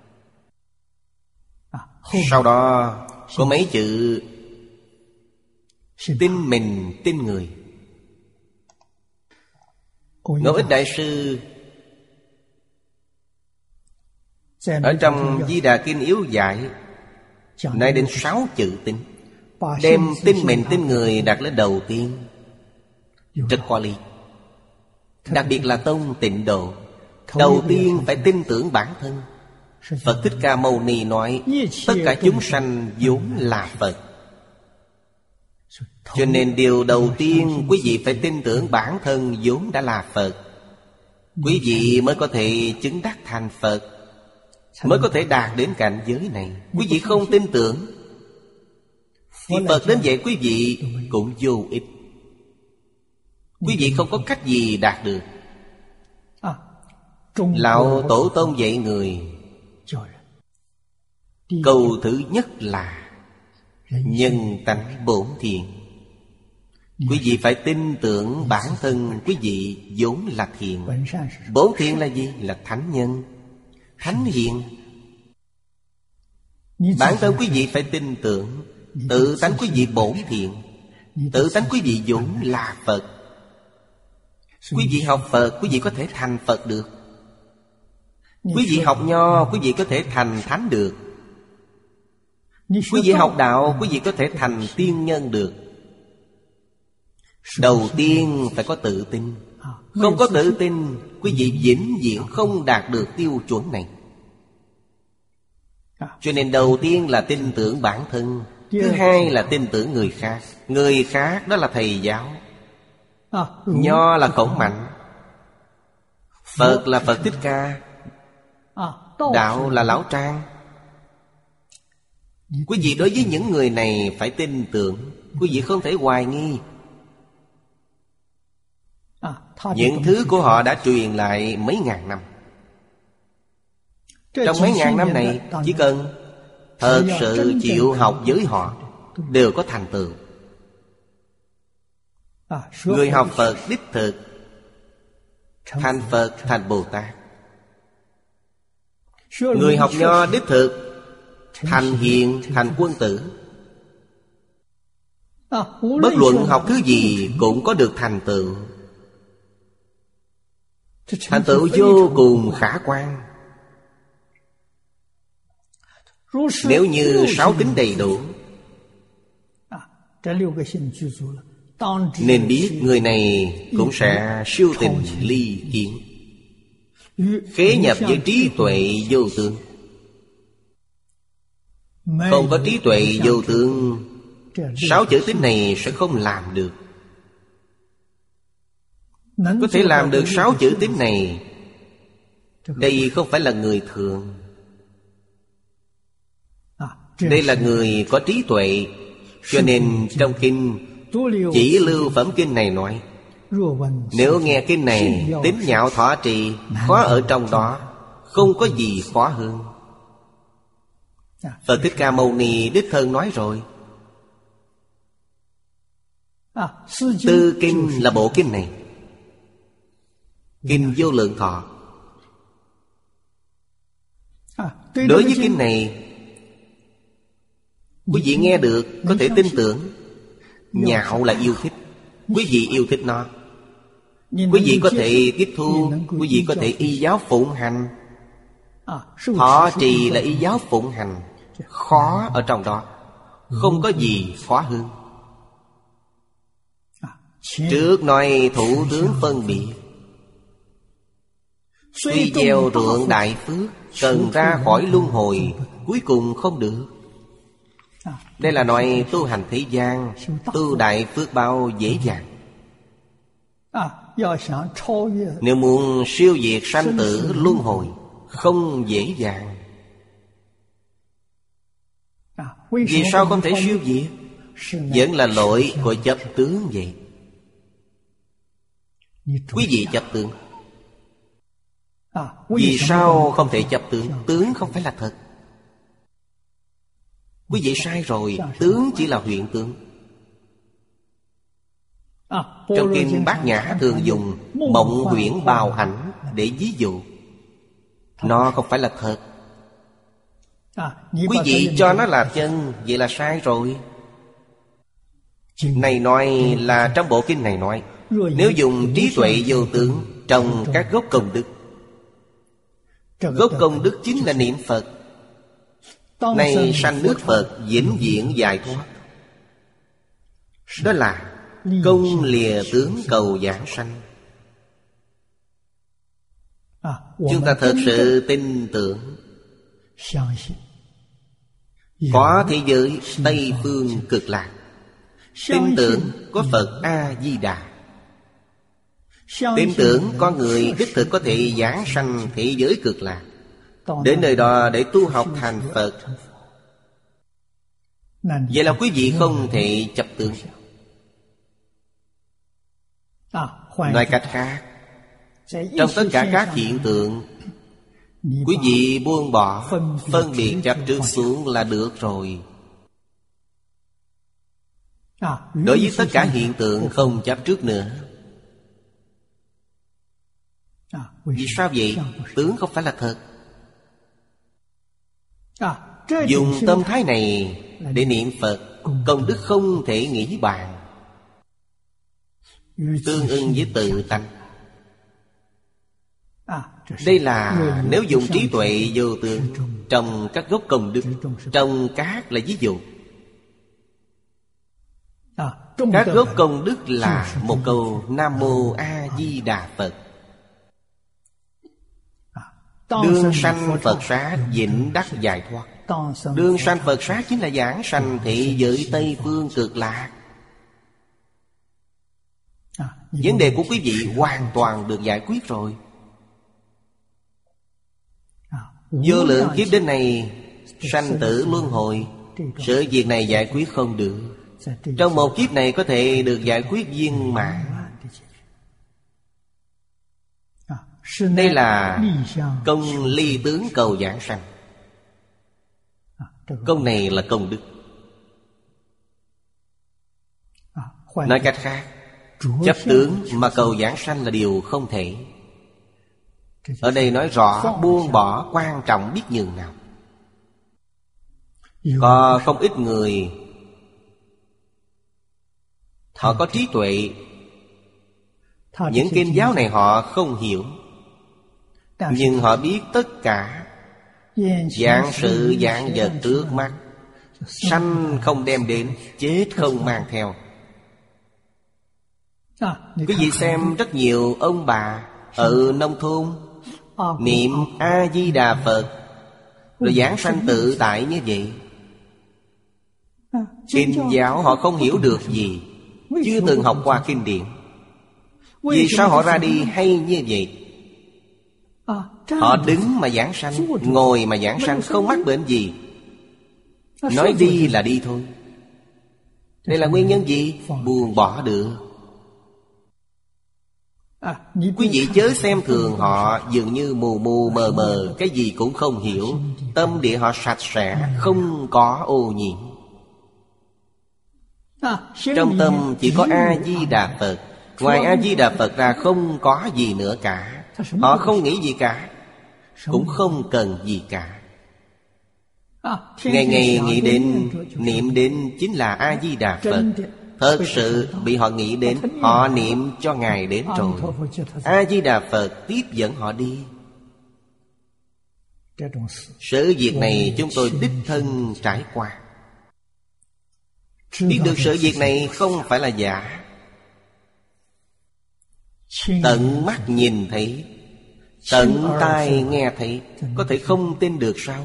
Sau đó có mấy chữ tin mình, tin người. Ngẫu Ích Đại Sư ở trong Di Đà Kinh Yếu Giải nói đến sáu chữ tin. Đem tin mình, tin người đặt lên đầu tiên, rất có lý. Đặc biệt là tông Tịnh độ, đầu tiên phải tin tưởng bản thân. Phật Thích Ca Mâu Ni nói tất cả chúng sanh vốn là Phật. Cho nên điều đầu tiên quý vị phải tin tưởng bản thân vốn đã là Phật. Quý vị mới có thể chứng đắc thành Phật, mới có thể đạt đến cảnh giới này. Quý vị không tin tưởng thì Phật đến vậy quý vị cũng vô ích. Quý vị không có cách gì đạt được. Lão Tổ Tông dạy người, câu thứ nhất là nhân tánh bổn thiện. Quý vị phải tin tưởng bản thân quý vị vốn là thiện. Bổn thiện là gì? Là thánh nhân, thánh hiền. Bản thân quý vị phải tin tưởng tự tánh quý vị bổn thiện, tự tánh quý vị vốn là Phật. Quý vị học Phật, quý vị có thể thành Phật được. Quý vị học Nho, quý vị có thể thành Thánh được. Quý vị học Đạo, quý vị có thể thành tiên nhân được. Đầu tiên phải có tự tin. Không có tự tin, quý vị vĩnh viễn không đạt được tiêu chuẩn này. Cho nên đầu tiên là tin tưởng bản thân. Thứ hai là tin tưởng người khác. Người khác đó là thầy giáo. Nho là Khổng Mạnh, Phật là Phật Thích Ca, Đạo là Lão Trang. Quý vị đối với những người này phải tin tưởng. Quý vị không thể hoài nghi. Những thứ của họ đã truyền lại mấy ngàn năm. Trong mấy ngàn năm này, chỉ cần thật sự chịu học với họ, đều có thành tựu. Người học Phật đích thực thành Phật, thành Bồ Tát. Người học Nho đích thực thành hiền, thành quân tử. Bất luận học thứ gì cũng có được thành tựu. Thành tựu vô cùng khả quan. Nếu như sáu tính đầy đủ, nên biết người này cũng sẽ siêu tình ly kiến, khế nhập với trí tuệ vô tướng. Không có trí tuệ vô tướng, sáu chữ tính này sẽ không làm được. Có thể làm được sáu chữ tính này, đây không phải là người thường. Đây là người có trí tuệ. Cho nên trong kinh Chỉ Lưu Phẩm Kinh này nói, nếu nghe kinh này tín nhạo thọ trì, khó ở trong đó, không có gì khó hơn. Phật Thích Ca Mâu Ni đích thân nói rồi. Tư kinh là bộ kinh này, Kinh Vô Lượng Thọ. Đối với kinh này, quý vị nghe được có thể tin tưởng. Nhạo là yêu thích, quý vị yêu thích nó. Quý vị có thể tiếp thu, quý vị có thể y giáo phụng hành. Thọ trì là y giáo phụng hành. Khó ở trong đó, không có gì khó hơn. Trước nói thủ tướng phân biệt, tuy gieo ruộng đại phước, cần ra khỏi luân hồi, cuối cùng không được. Đây là nói tu hành thế gian, tu đại phước bao dễ dàng. Nếu muốn siêu diệt sanh tử luân hồi, không dễ dàng. Vì sao không thể siêu diệt? Vẫn là lỗi của chấp tướng vậy. Quý vị chấp tướng. Vì sao không thể chấp tướng? Tướng không phải là thật. Quý vị sai rồi. Tướng chỉ là hiện tượng. Trong kinh Bát Nhã thường dùng mộng huyễn bào ảnh để ví dụ. Nó không phải là thật. Quý vị cho nó là chân, vậy là sai rồi. Này nói là trong bộ kinh này nói, nếu dùng trí tuệ vô tướng trong các gốc công đức. Gốc công đức chính là niệm Phật. Này sanh nước Phật, vĩnh viễn giải thoát. Đó là công lìa tướng cầu giảng sanh. Chúng ta thật sự tin tưởng. Có thế giới Tây Phương Cực Lạc, tin tưởng có Phật A-di-đà, tin tưởng có người đích thực có thể giảng sanh thế giới Cực Lạc, đến nơi đó để tu học thành Phật. Vậy là quý vị không thể chấp tướng. Nói cách khác, trong tất cả các hiện tượng, quý vị buông bỏ phân biệt chấp trước xuống là được rồi. Đối với tất cả hiện tượng không chấp trước nữa. Vì sao vậy? Tướng không phải là thật. Dùng tâm thái này để niệm Phật, công đức không thể nghĩ bàn. Tương ưng với tự tánh. Đây là nếu dùng trí tuệ vô tướng trong các gốc công đức, trong các là ví dụ. Các gốc công đức là một câu Nam Mô A Di Đà Phật. Đương sanh Phật sát, vĩnh đắc giải thoát. Đương sanh Phật sát chính là giảng sanh thế giới Tây Phương Cực Lạc. Vấn đề của quý vị hoàn toàn được giải quyết rồi. Vô lượng kiếp đến này sanh tử luân hồi, sự việc này giải quyết không được. Trong một kiếp này có thể được giải quyết viên mãn. Đây là công ly tướng cầu giảng sanh. Công này là công đức. Nói cách khác, chấp tướng mà cầu giảng sanh là điều không thể. Ở đây nói rõ buông bỏ quan trọng biết nhường nào. Có không ít người họ có trí tuệ, những kinh giáo này họ không hiểu, nhưng họ biết tất cả vạn sự vạn vật trước mắt, sanh không đem đến, chết không mang theo. Quý vị xem rất nhiều ông bà ở nông thôn niệm A-di-đà Phật rồi giảng sanh tự tại như vậy. Kinh giáo họ không hiểu được gì, chưa từng học qua kinh điển. Vì sao họ ra đi hay như vậy? Họ đứng mà giảng sanh, ngồi mà giảng sanh, không mắc bệnh gì. Nói đi là đi thôi. Đây là nguyên nhân gì? Buông bỏ được. Quý vị chớ xem thường họ, dường như mù mù mờ mờ, cái gì cũng không hiểu. Tâm địa họ sạch sẽ, không có ô nhiễm. Trong tâm chỉ có A-di-đà Phật. Ngoài A-di-đà Phật ra không có gì nữa cả. Họ không nghĩ gì cả, cũng không cần gì cả. Ngày ngày nghĩ đến, niệm đến chính là A-di-đà Phật. Thật sự bị họ nghĩ đến, họ niệm cho Ngài đến rồi. A-di-đà Phật tiếp dẫn họ đi. Sự việc này chúng tôi đích thân trải qua. Biết được sự việc này không phải là giả. Tận mắt nhìn thấy, tận tai nghe thấy, có thể không tin được sao?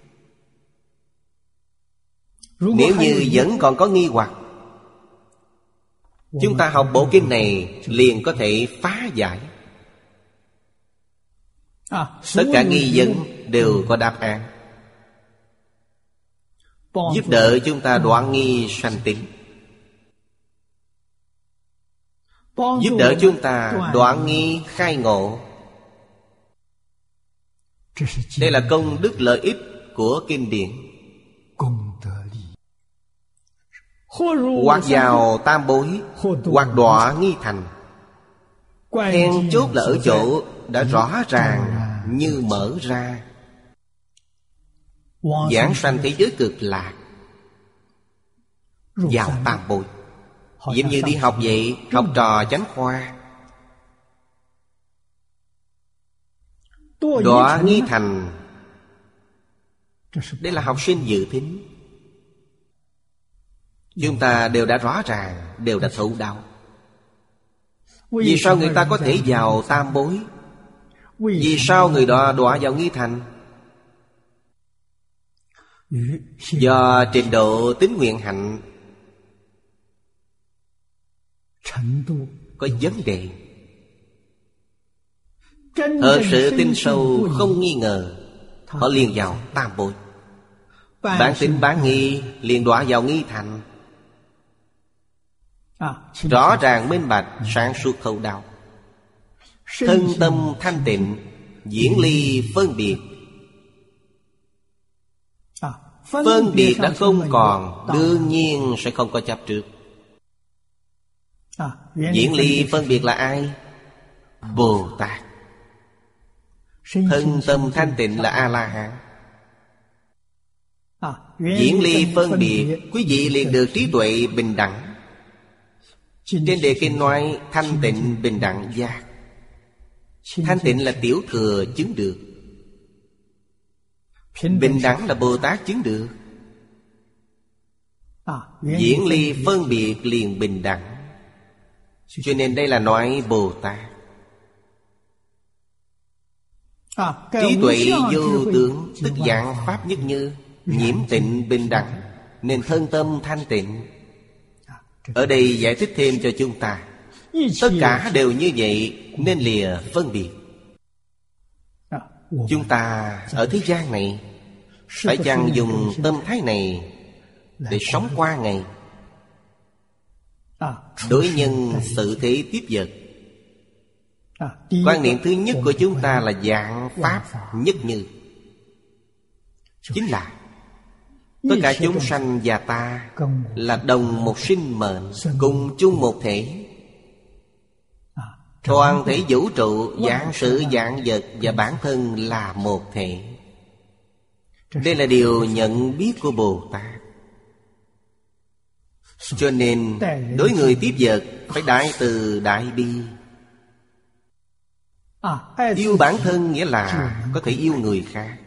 Nếu như vẫn còn có nghi hoặc, chúng ta học bộ kinh này liền có thể phá giải. Tất cả nghi vấn đều có đáp án, giúp đỡ chúng ta đoạn nghi sanh tín, giúp đỡ chúng ta đoạn nghi khai ngộ. Đây là công đức lợi ích của kinh điển. Hoặc vào tam bối, hoặc đọa nghi thành. Then chốt là ở chỗ đã rõ ràng như mở ra. Giảng sanh thế giới cực lạc, vào tam bối, giống như đi học vậy, học trò chánh khoa. Đọa nghi thành, đây là học sinh dự thính. Chúng ta đều đã rõ ràng, đều đã thấu đáo. Vì sao người ta có thể vào tam bối? Vì sao người đó đọa vào nghi thành? Do trình độ tín nguyện hạnh có vấn đề. Thật sự tin sâu không nghi ngờ, họ liền vào tam bối. Bản tính bán nghi liền đọa vào nghi thành. Rõ ràng minh bạch, sáng suốt thấu đáo. Thân tâm thanh tịnh, diễn ly phân biệt. Phân biệt đã không còn, đương nhiên sẽ không có chấp trước. Diễn ly phân biệt là ai? Bồ Tát. Thân tâm thanh tịnh là A-la-hán. Diễn ly phân biệt, quý vị liền được trí tuệ bình đẳng. Trên đề kinh nói thanh tịnh bình đẳng giác. Thanh tịnh là tiểu thừa chứng được, bình đẳng là Bồ Tát chứng được. Diễn ly phân biệt liền bình đẳng. Cho nên đây là nói Bồ Tát. Trí tuệ vô tướng, tức dạng pháp nhất như, nhiễm tịnh bình đẳng, nên thân tâm thanh tịnh. Ở đây giải thích thêm cho chúng ta, tất cả đều như vậy nên lìa phân biệt. Chúng ta ở thế gian này phải chăng dùng tâm thái này để sống qua ngày, đối nhân xử thế tiếp vật, Quan niệm thứ nhất của chúng ta là vạn pháp nhất như, chính là tất cả chúng sanh và ta là đồng một sinh mệnh, cùng chung một thể. Toàn thể vũ trụ, vạn sự vạn vật và bản thân là một thể. Đây là điều nhận biết của Bồ Tát. Cho nên đối người tiếp vật phải đại từ đại bi. Yêu bản thân nghĩa là có thể yêu người khác.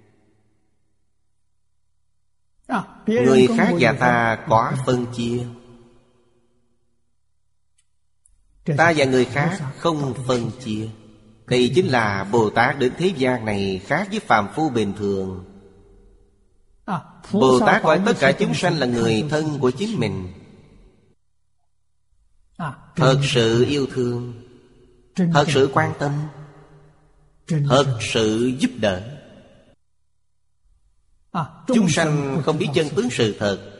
Người khác và ta có phân chia, ta và người khác không phân chia. Đây chính là Bồ Tát đến thế gian này khác với phàm phu bình thường. Bồ Tát coi tất cả chúng sanh là người thân của chính mình, thật sự yêu thương, thật sự quan tâm, thật sự giúp đỡ. Chúng sanh không biết chân tướng sự thật,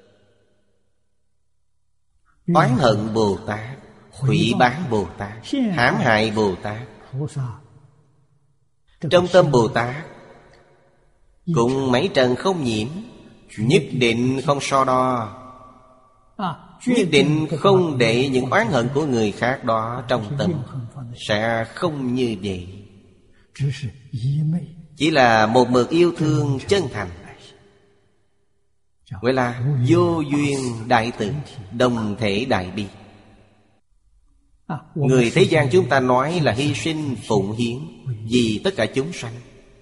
oán hận Bồ Tát, hủy báng Bồ Tát, hãm hại Bồ Tát. Trong tâm Bồ Tát cũng mấy trần không nhiễm, nhất định không so đo, nhất định không để những oán hận của người khác đó trong tâm. Sẽ không như vậy. Chỉ là một mực yêu thương chân thành, gọi là vô duyên đại từ, đồng thể đại bi. Người thế gian chúng ta nói là hy sinh phụng hiến vì tất cả chúng sanh.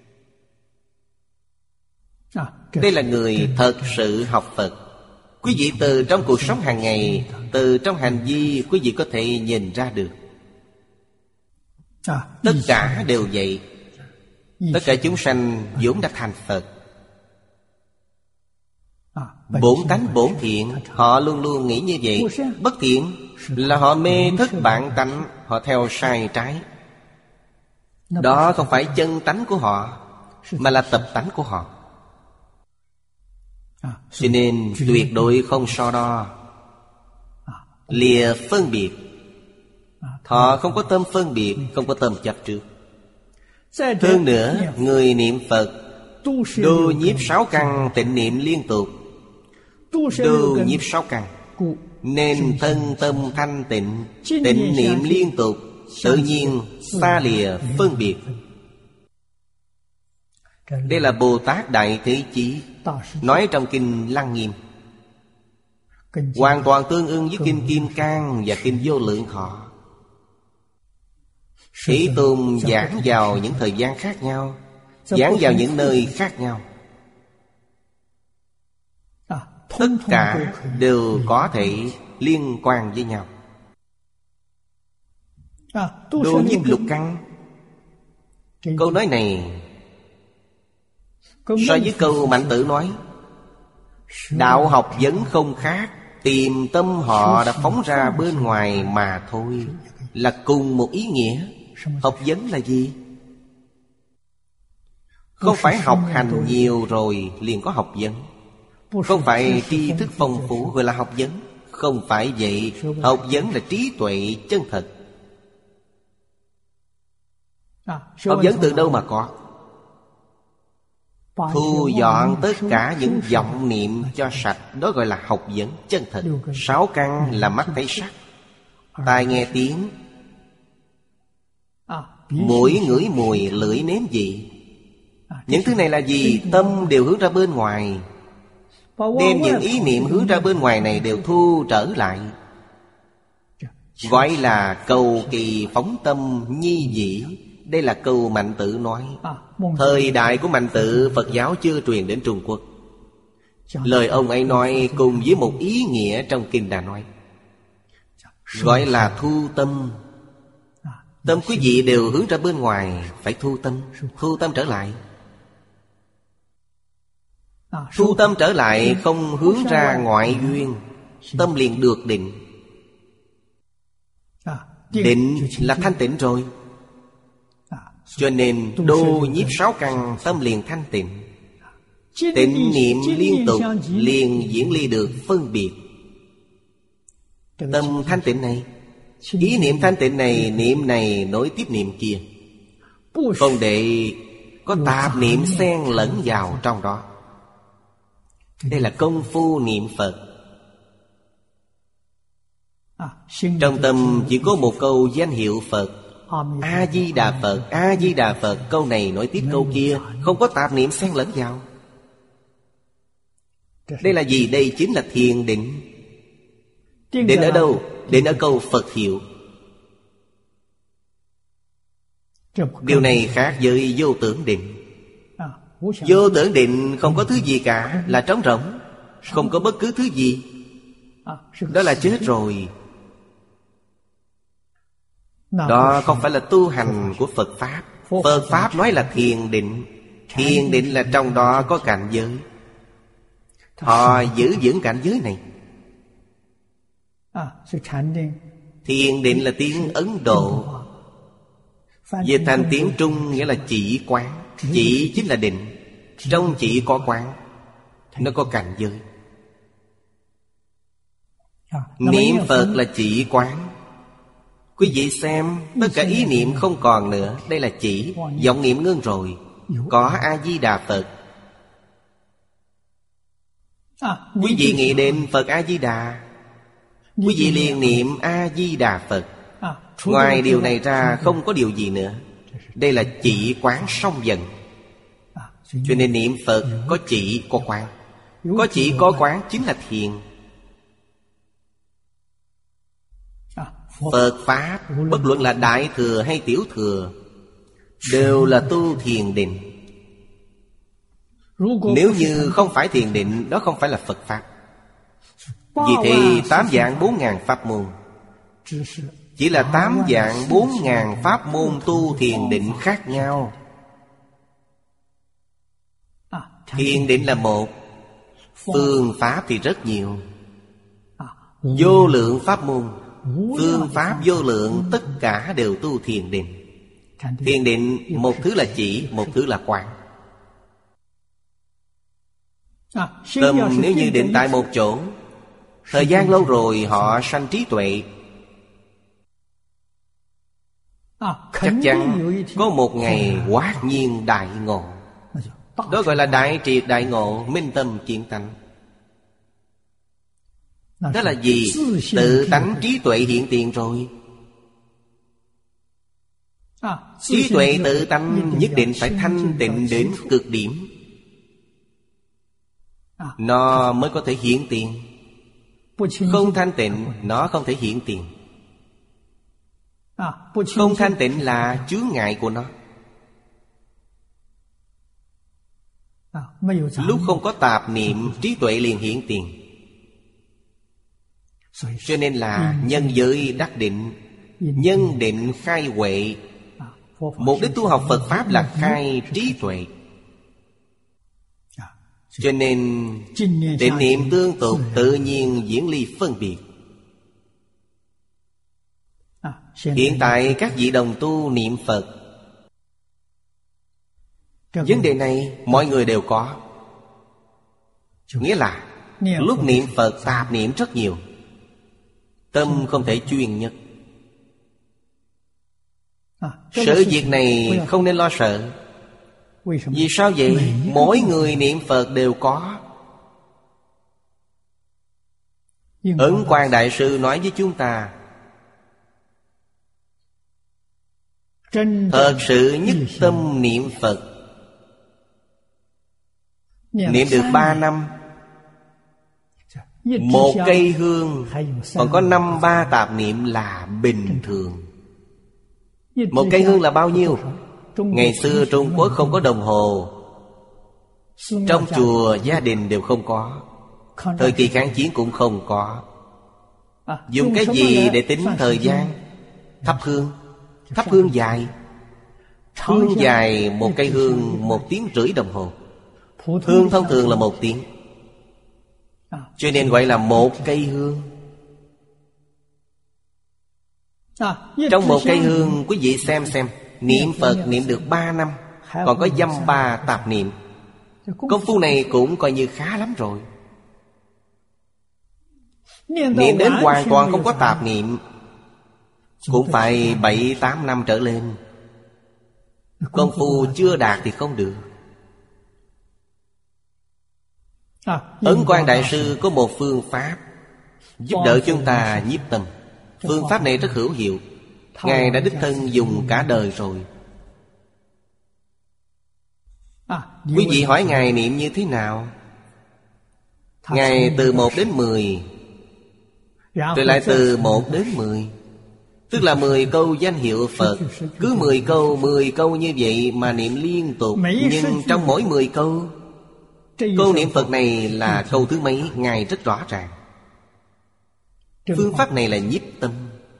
Đây là người thật sự học Phật. Quý vị từ trong cuộc sống hàng ngày, từ trong hành vi, quý vị có thể nhìn ra được. Tất cả đều vậy. Tất cả chúng sanh vốn đã thành Phật. Bổn tánh bổn thiện, họ luôn luôn nghĩ như vậy. Bất thiện là họ mê thất bản tánh, họ theo sai trái. Đó không phải chân tánh của họ, mà là tập tánh của họ. Cho nên tuyệt đối không so đo, lìa phân biệt. Họ không có tâm phân biệt, không có tâm chấp trước. Hơn nữa, người niệm Phật đô nhiếp sáu căn tịnh niệm liên tục. Đô nhiếp sáu căn nên thân tâm thanh tịnh, tịnh niệm liên tục, tự nhiên xa lìa phân biệt. Đây là Bồ Tát Đại Thế Chí nói trong Kinh Lăng Nghiêm, hoàn toàn tương ưng với Kinh Kim Cang và Kinh Vô Lượng Thọ. Thế Tôn giảng vào những thời gian khác nhau, giảng vào những nơi khác nhau. Tất cả đều có thể liên quan với nhau. Đô nhiếp lục căn, câu nói này so với câu Mạnh Tử nói đạo học vẫn không khác, tìm tâm họ đã phóng ra bên ngoài mà thôi, là cùng một ý nghĩa. Học vấn là gì? Không phải học hành nhiều rồi liền có học vấn, không phải tri thức phong phú gọi là học vấn. Không phải vậy. Học vấn là trí tuệ chân thật. Học vấn từ đâu mà có? Thu dọn tất cả những vọng niệm cho sạch, đó gọi là học vấn chân thật. Sáu căn là mắt thấy sắc, tai nghe tiếng, mũi ngửi mùi, lưỡi nếm vị. Những thứ này là gì? Tâm đều hướng ra bên ngoài. Đem những ý niệm hướng ra bên ngoài này đều thu trở lại, gọi là cầu kỳ phóng tâm nhi dĩ. Đây là câu Mạnh Tử nói. Thời đại của Mạnh Tử, Phật giáo chưa truyền đến Trung Quốc. Lời ông ấy nói cùng với một ý nghĩa trong Kinh đã nói, gọi là thu tâm. Tâm quý vị đều hướng ra bên ngoài, phải thu tâm. Thu tâm trở lại. Thu tâm trở lại, không hướng ra ngoại duyên, tâm liền được định. Định là thanh tịnh rồi. Cho nên đô nhiếp sáu căn, tâm liền thanh tịnh. Tịnh niệm liên tục, liền diễn ly được phân biệt. Tâm thanh tịnh này Ý niệm thanh tịnh này, niệm này nối tiếp niệm kia, không để có tạp niệm xen lẫn vào trong đó. Đây là công phu niệm Phật. Trong tâm chỉ có một câu danh hiệu Phật, A-di-đà Phật, A-di-đà Phật. Câu này nối tiếp câu kia, không có tạp niệm xen lẫn vào. Đây là gì? Đây chính là thiền định. Định ở đâu? Định ở câu Phật hiệu. Điều này khác với vô tưởng định. Vô tưởng định không có thứ gì cả, là trống rỗng, không có bất cứ thứ gì. Đó là chết rồi. Đó không phải là tu hành của Phật Pháp. Phật Pháp nói là thiền định. Thiền định là trong đó có cảnh giới. Họ giữ vững cảnh giới này. Thiền định là tiếng Ấn Độ. Về thành tiếng Trung nghĩa là chỉ quán. Chỉ chính là định. Trong chỉ có quán, nó có cảnh giới. Niệm Phật là chỉ quán. Quý vị xem, tất cả ý niệm không còn nữa. Đây là chỉ, vọng niệm ngưng rồi. Có A-di-đà Phật. Quý vị nghĩ đến Phật A-di-đà, quý vị liền niệm A-di-đà Phật. Ngoài điều này ra không có điều gì nữa. Đây là chỉ quán song dần. Cho nên niệm Phật có chỉ có quán. Có chỉ có quán chính là thiền. Phật Pháp bất luận là Đại Thừa hay Tiểu Thừa đều là tu thiền định. Nếu như không phải thiền định, đó không phải là Phật Pháp. Vì thế tám dạng bốn ngàn pháp môn chỉ là tám dạng bốn ngàn pháp môn tu thiền định khác nhau. Thiền định là một, phương pháp thì rất nhiều. Vô lượng pháp môn, phương pháp vô lượng, tất cả đều tu thiền định. Thiền định một thứ là chỉ, một thứ là quán. Tâm nếu như định tại một chỗ, thời gian lâu rồi họ sanh trí tuệ. Chắc chắn có một ngày hoát nhiên đại ngộ. Đó gọi là đại triệt đại ngộ, minh tâm kiến tánh. Đó là gì? Tự tánh trí tuệ hiện tiền rồi. Trí tuệ tự tánh nhất định phải thanh tịnh đến cực điểm, nó mới có thể hiện tiền. Không thanh tịnh, nó không thể hiện tiền. Không thanh tịnh là chướng ngại của nó. Lúc không có tạp niệm, trí tuệ liền hiện tiền. Cho nên là nhân giới đắc định, nhân định khai huệ. Mục đích tu học Phật Pháp là khai trí tuệ. Cho nên tịnh niệm tương tục, tự nhiên diễn ly phân biệt. Hiện tại các vị đồng tu niệm Phật, vấn đề này mọi người đều có. Nghĩa là lúc niệm Phật tạp niệm rất nhiều, tâm không thể chuyên nhất. Sự việc này không nên lo sợ. Vì sao vậy? Mỗi người niệm Phật đều có. Ấn Quang Đại Sư nói với chúng ta, thật sự nhất tâm niệm Phật, niệm được ba năm, một cây hương còn có năm ba tạp niệm là bình thường. Một cây hương là bao nhiêu? Ngày xưa Trung Quốc không có đồng hồ, trong chùa gia đình đều không có, thời kỳ kháng chiến cũng không có. Dùng cái gì để tính thời gian? Thắp hương. Thắp hương dài. Hương dài một cây hương một tiếng rưỡi đồng hồ. Hương thông thường là một tiếng, cho nên gọi là một cây hương. Trong một cây hương, quý vị xem xem, niệm Phật niệm được ba năm, còn có dăm ba tạp niệm. Công phu này cũng coi như khá lắm rồi. Niệm đến hoàn toàn không có tạp niệm, cũng phải bảy tám năm trở lên. Công phu chưa đạt thì không được. Ấn Quang Đại Sư có một phương pháp giúp đỡ chúng ta nhiếp tâm. Phương pháp này rất hữu hiệu. Ngài đã đích thân dùng cả đời rồi. Quý vị hỏi Ngài niệm như thế nào? Ngài từ một đến mười, rồi lại từ một đến mười, tức là mười câu danh hiệu Phật. Cứ mười câu, mười câu như vậy mà niệm liên tục. Nhưng trong mỗi mười câu, câu niệm Phật này là câu thứ mấy, Ngài rất rõ ràng. Phương pháp này là nhiếp tâm.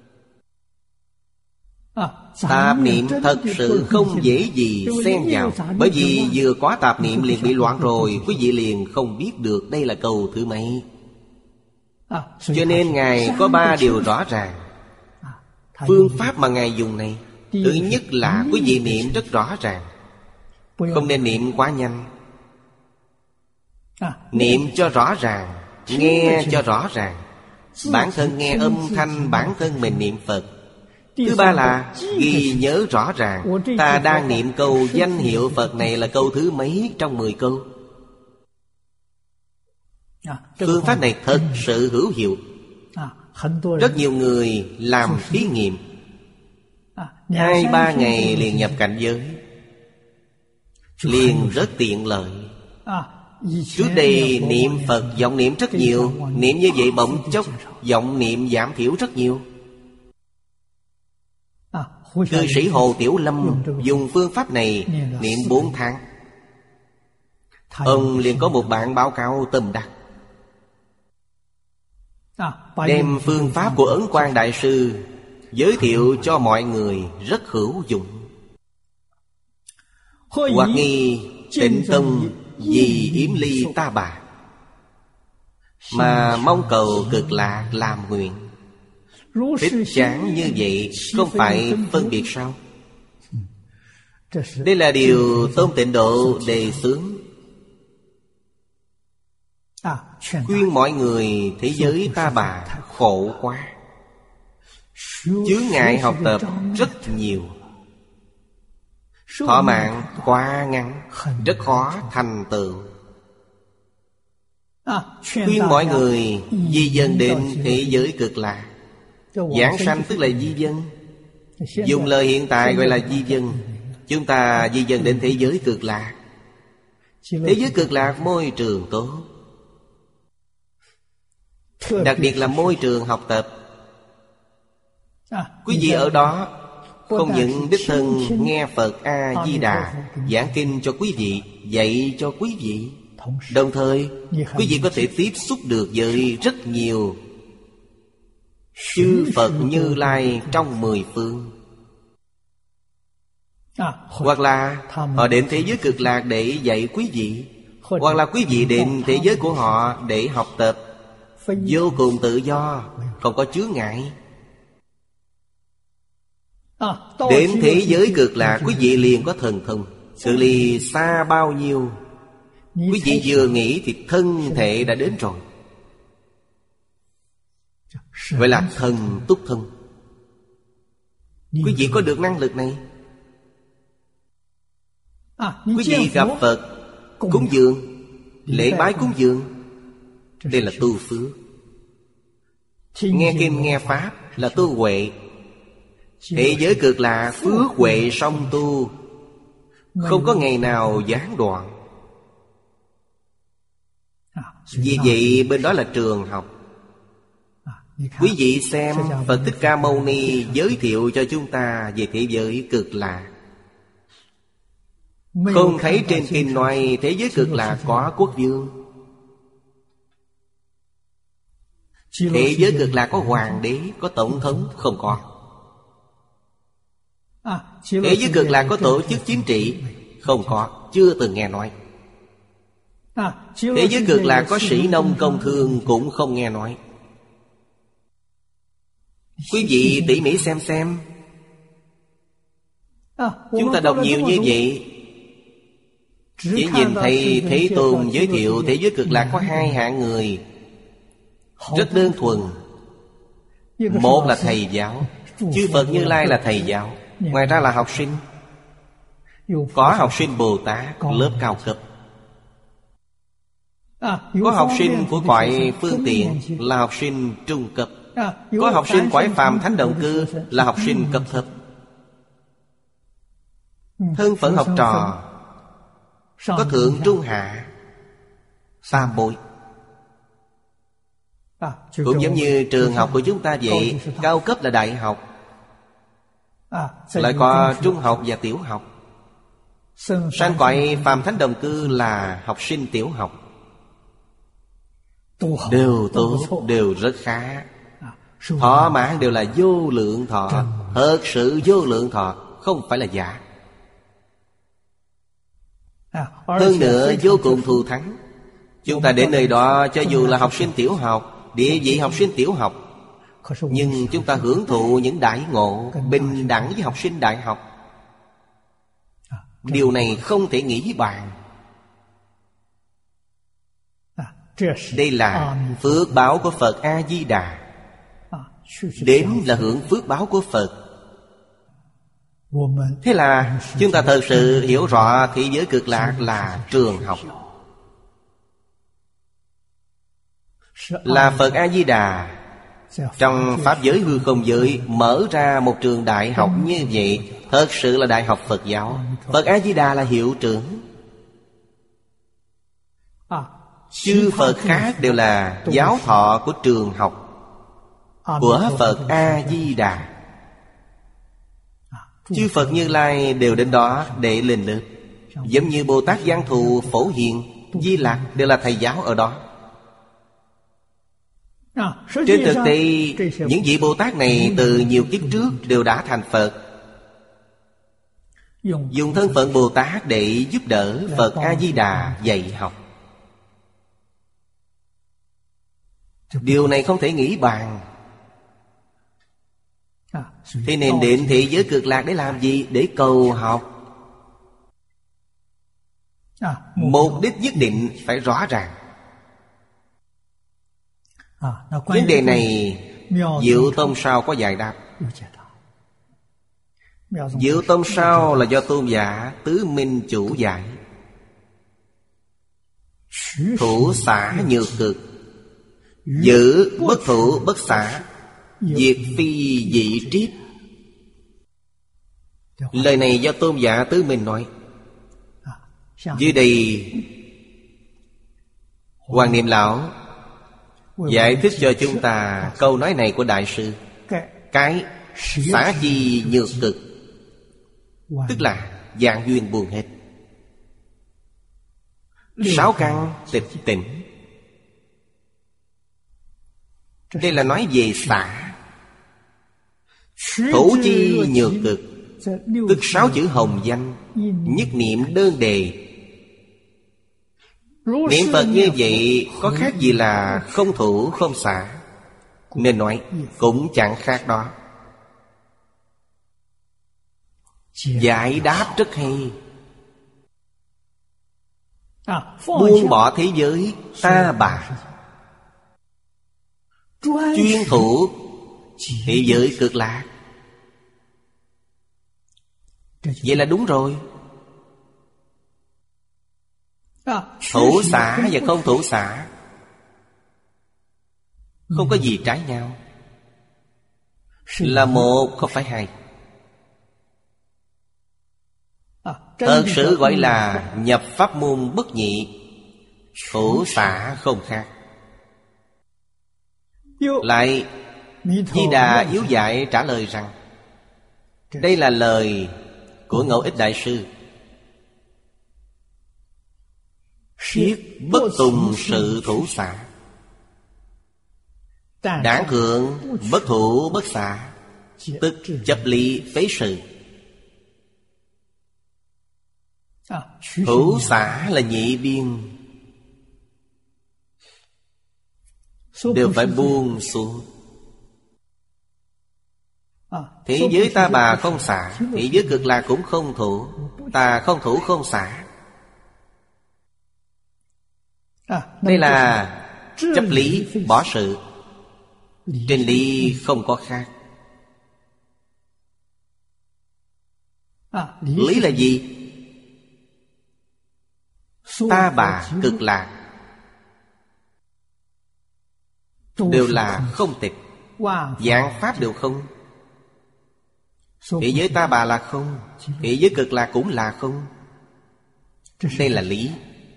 Tạp niệm thật sự không dễ gì xen vào. Bởi vì vừa có tạp niệm liền bị loạn rồi, quý vị liền không biết được đây là câu thứ mấy. Cho nên Ngài có ba điều rõ ràng. Phương pháp mà Ngài dùng này, thứ nhất là quý vị niệm rất rõ ràng, không nên niệm quá nhanh. Niệm cho rõ ràng, nghe cho rõ ràng. Bản thân nghe âm thanh, bản thân mình niệm Phật. Thứ ba là ghi nhớ rõ ràng. Ta đang niệm câu danh hiệu Phật này là câu thứ mấy trong mười câu. Phương pháp này thật sự hữu hiệu. Rất nhiều người làm thí nghiệm, Hai ba ngày liền nhập cảnh giới, liền rất tiện lợi. Trước đây niệm Phật vọng niệm rất nhiều, niệm như vậy bỗng chốc vọng niệm giảm thiểu rất nhiều. Cư sĩ Hồ Tiểu Lâm dùng phương pháp này niệm bốn tháng, ông liền có một bản báo cáo tâm đắc, đem phương pháp của Ấn Quang Đại Sư giới thiệu cho mọi người rất hữu dụng. Hoặc nghi Tịnh Tông vì yếm ly ta bà, mà mong cầu cực lạc làm nguyện. Thích chán như vậy không phải phân biệt sao? Đây là điều Tôn Tịnh Độ đề xướng, khuyên mọi người thế giới ta bà khổ quá, chướng ngại học tập rất nhiều, thọ mạng quá ngắn, rất khó thành tựu. Khuyên mọi người di dân đến thế giới cực lạc. Giảng sanh tức là di dân, dùng lời hiện tại gọi là di dân. Chúng ta di dân đến thế giới cực lạc. Thế giới cực lạc môi trường tốt, đặc biệt là môi trường học tập. Quý vị ở đó không những đích thân nghe Phật A-di-đà giảng kinh cho quý vị, dạy cho quý vị, đồng thời quý vị có thể tiếp xúc được với rất nhiều chư Phật Như Lai trong mười phương. Hoặc là họ đến thế giới cực lạc để dạy quý vị, hoặc là quý vị đến thế giới của họ để học tập, vô cùng tự do, không có chướng ngại. Đến thế giới cực lạc quý vị liền có thần thông. Cự ly xa bao nhiêu, quý vị vừa nghĩ thì thân thể đã đến rồi. Vậy là thần túc thân. Quý vị có được năng lực này. Quý vị gặp Phật, cúng dường, lễ bái cúng dường, đây là tu phước. Nghe kinh nghe pháp là tu huệ. Thế giới cực lạc phước huệ song tu, không có ngày nào gián đoạn. Vì vậy bên đó là trường học. Quý vị xem Phật Thích Ca Mâu Ni giới thiệu cho chúng ta về thế giới cực lạc. Không thấy trên kinh nói thế giới cực lạc có quốc vương. Thế giới cực lạc có hoàng đế, có tổng thống, không có. Thế giới cực lạc có tổ chức chính trị, không có, chưa từng nghe nói. Thế giới cực lạc có sĩ nông công thương, cũng không nghe nói. Quý vị tỉ mỉ xem xem. Chúng ta đọc nhiều như vậy, chỉ nhìn thấy Thế Tôn giới thiệu thế giới cực lạc có hai hạng người, rất đơn thuần. Một là thầy giáo, Chư Phật Như Lai là thầy giáo, ngoài ra là học sinh. Có học sinh Bồ Tát lớp cao cấp, có học sinh của cõi phương tiện là học sinh trung cấp, có học sinh cõi phàm thánh động cư là học sinh cấp thấp. Thân phận học trò có thượng trung hạ tam bối. Cũng giống như trường học của chúng ta vậy. Cao cấp là đại học, lại có trung học và tiểu học. Sang cõi phàm thánh đồng cư là học sinh tiểu học. Đều tốt, đều rất khá. Thọ mạng đều là vô lượng thọ, thật sự vô lượng thọ, không phải là giả. Hơn nữa vô cùng thù thắng. Chúng ta đến nơi đó, cho dù là học sinh tiểu học, địa vị học sinh tiểu học, nhưng chúng ta hưởng thụ những đãi ngộ bình đẳng với học sinh đại học. Điều này không thể nghĩ bàn. Đây là phước báo của Phật A-di-đà. Đến là hưởng phước báo của Phật. Thế là chúng ta thật sự hiểu rõ thế giới cực lạc là trường học, là Phật A-di-đà trong Pháp giới hư không giới mở ra một trường đại học như vậy. Thật sự là đại học Phật giáo. Phật A-di-đà là hiệu trưởng. Chư Phật khác đều là giáo thọ của trường học của Phật A-di-đà. Chư Phật Như Lai đều đến đó để lên lớp. Giống như Bồ Tát Giang Thù, Phổ Hiền, Di Lặc đều là thầy giáo ở đó. Trên thực tế, những vị Bồ Tát này từ nhiều kiếp trước đều đã thành Phật, dùng thân phận Bồ Tát để giúp đỡ Phật A-di-đà dạy học. Điều này không thể nghĩ bàn. Thế nên đến thế giới cực lạc để làm gì? Để cầu học. Mục đích nhất định phải rõ ràng. Vấn đề này Diệu Tông Sao có giải đáp. Diệu Tông Sao là do tôn giả Tứ Minh Chủ giải. Thủ xả nhược cực, giữ bất thủ bất xả, diệt phi dị triết. Lời này do tôn giả Tứ Minh nói. Dưới đây Hoàng Niệm Lão giải thích cho chúng ta câu nói này của Đại sư. Cái xả chi nhược cực, tức là dạng duyên buông hết. Sáu căn tịch tỉnh. Đây là nói về xả. Thủ chi nhược cực, tức sáu chữ hồng danh, nhất niệm đơn đề. Niệm Phật như vậy có khác gì là không thủ không xả? Nên nói cũng chẳng khác đó. Giải đáp rất hay. Buông bỏ thế giới ta bà, chuyên thủ thế giới cực lạc. Vậy là đúng rồi. Thủ xả và không thủ xả không có gì trái nhau, là một không phải hai. Thật sự gọi là nhập pháp môn bất nhị. Thủ xả không khác. Lại Di Đà yếu dạy trả lời rằng, đây là lời của Ngẫu Ích Đại Sư. Siết bất tùng sự thủ xả, đảng thượng bất thủ bất xả, tức chấp lý phế sự. Thủ xả là nhị biên, đều phải buông xuống. Thế giới ta bà không xả, thế giới cực lạc cũng không thủ. Ta không thủ không xả. Đây là chấp lý bỏ sự. Trên lý không có khác. Lý là gì? Ta bà cực lạc đều là không tịch, vạn pháp đều không. Thế giới ta bà là không, thế giới cực lạc cũng là không. Đây là lý.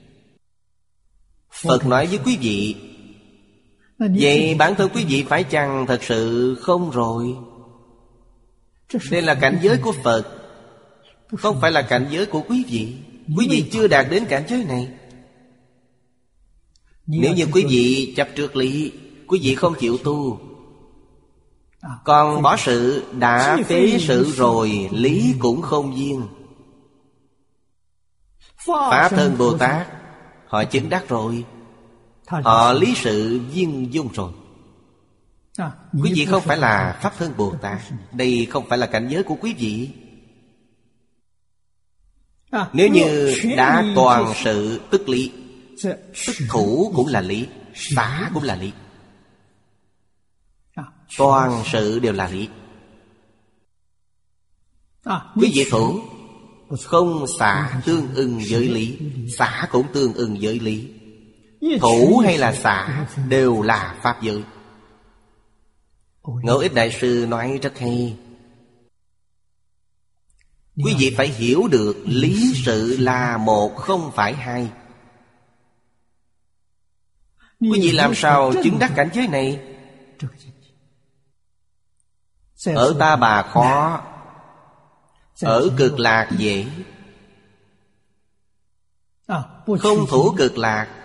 Phật nói với quý vị, vậy bản thân quý vị phải chăng thật sự không rồi? Đây là cảnh giới của Phật, không phải là cảnh giới của quý vị. Quý vị chưa đạt đến cảnh giới này. Nếu như quý vị chấp trước lý, quý vị không chịu tu, còn bỏ sự đã phế sự rồi, lý cũng không viên. Pháp Thân Bồ Tát họ chứng đắc rồi, họ lý sự viên dung rồi. Quý vị không phải là Pháp Thân Bồ Tát. Đây không phải là cảnh giới của quý vị. Nếu như đã toàn sự tức lý, tức thủ cũng là lý, xả cũng là lý. Toàn sự đều là lý. Quý vị thủ không xả tương ưng với lý, xả cũng tương ưng với lý. Thủ hay là xả đều là pháp giới. Ngẫu Ích Đại Sư nói rất hay. Quý vị phải hiểu được lý sự là một, không phải hai. Quý vị làm sao chứng đắc cảnh giới này? Ở ta bà khó, ở cực lạc dễ. Không thủ cực lạc,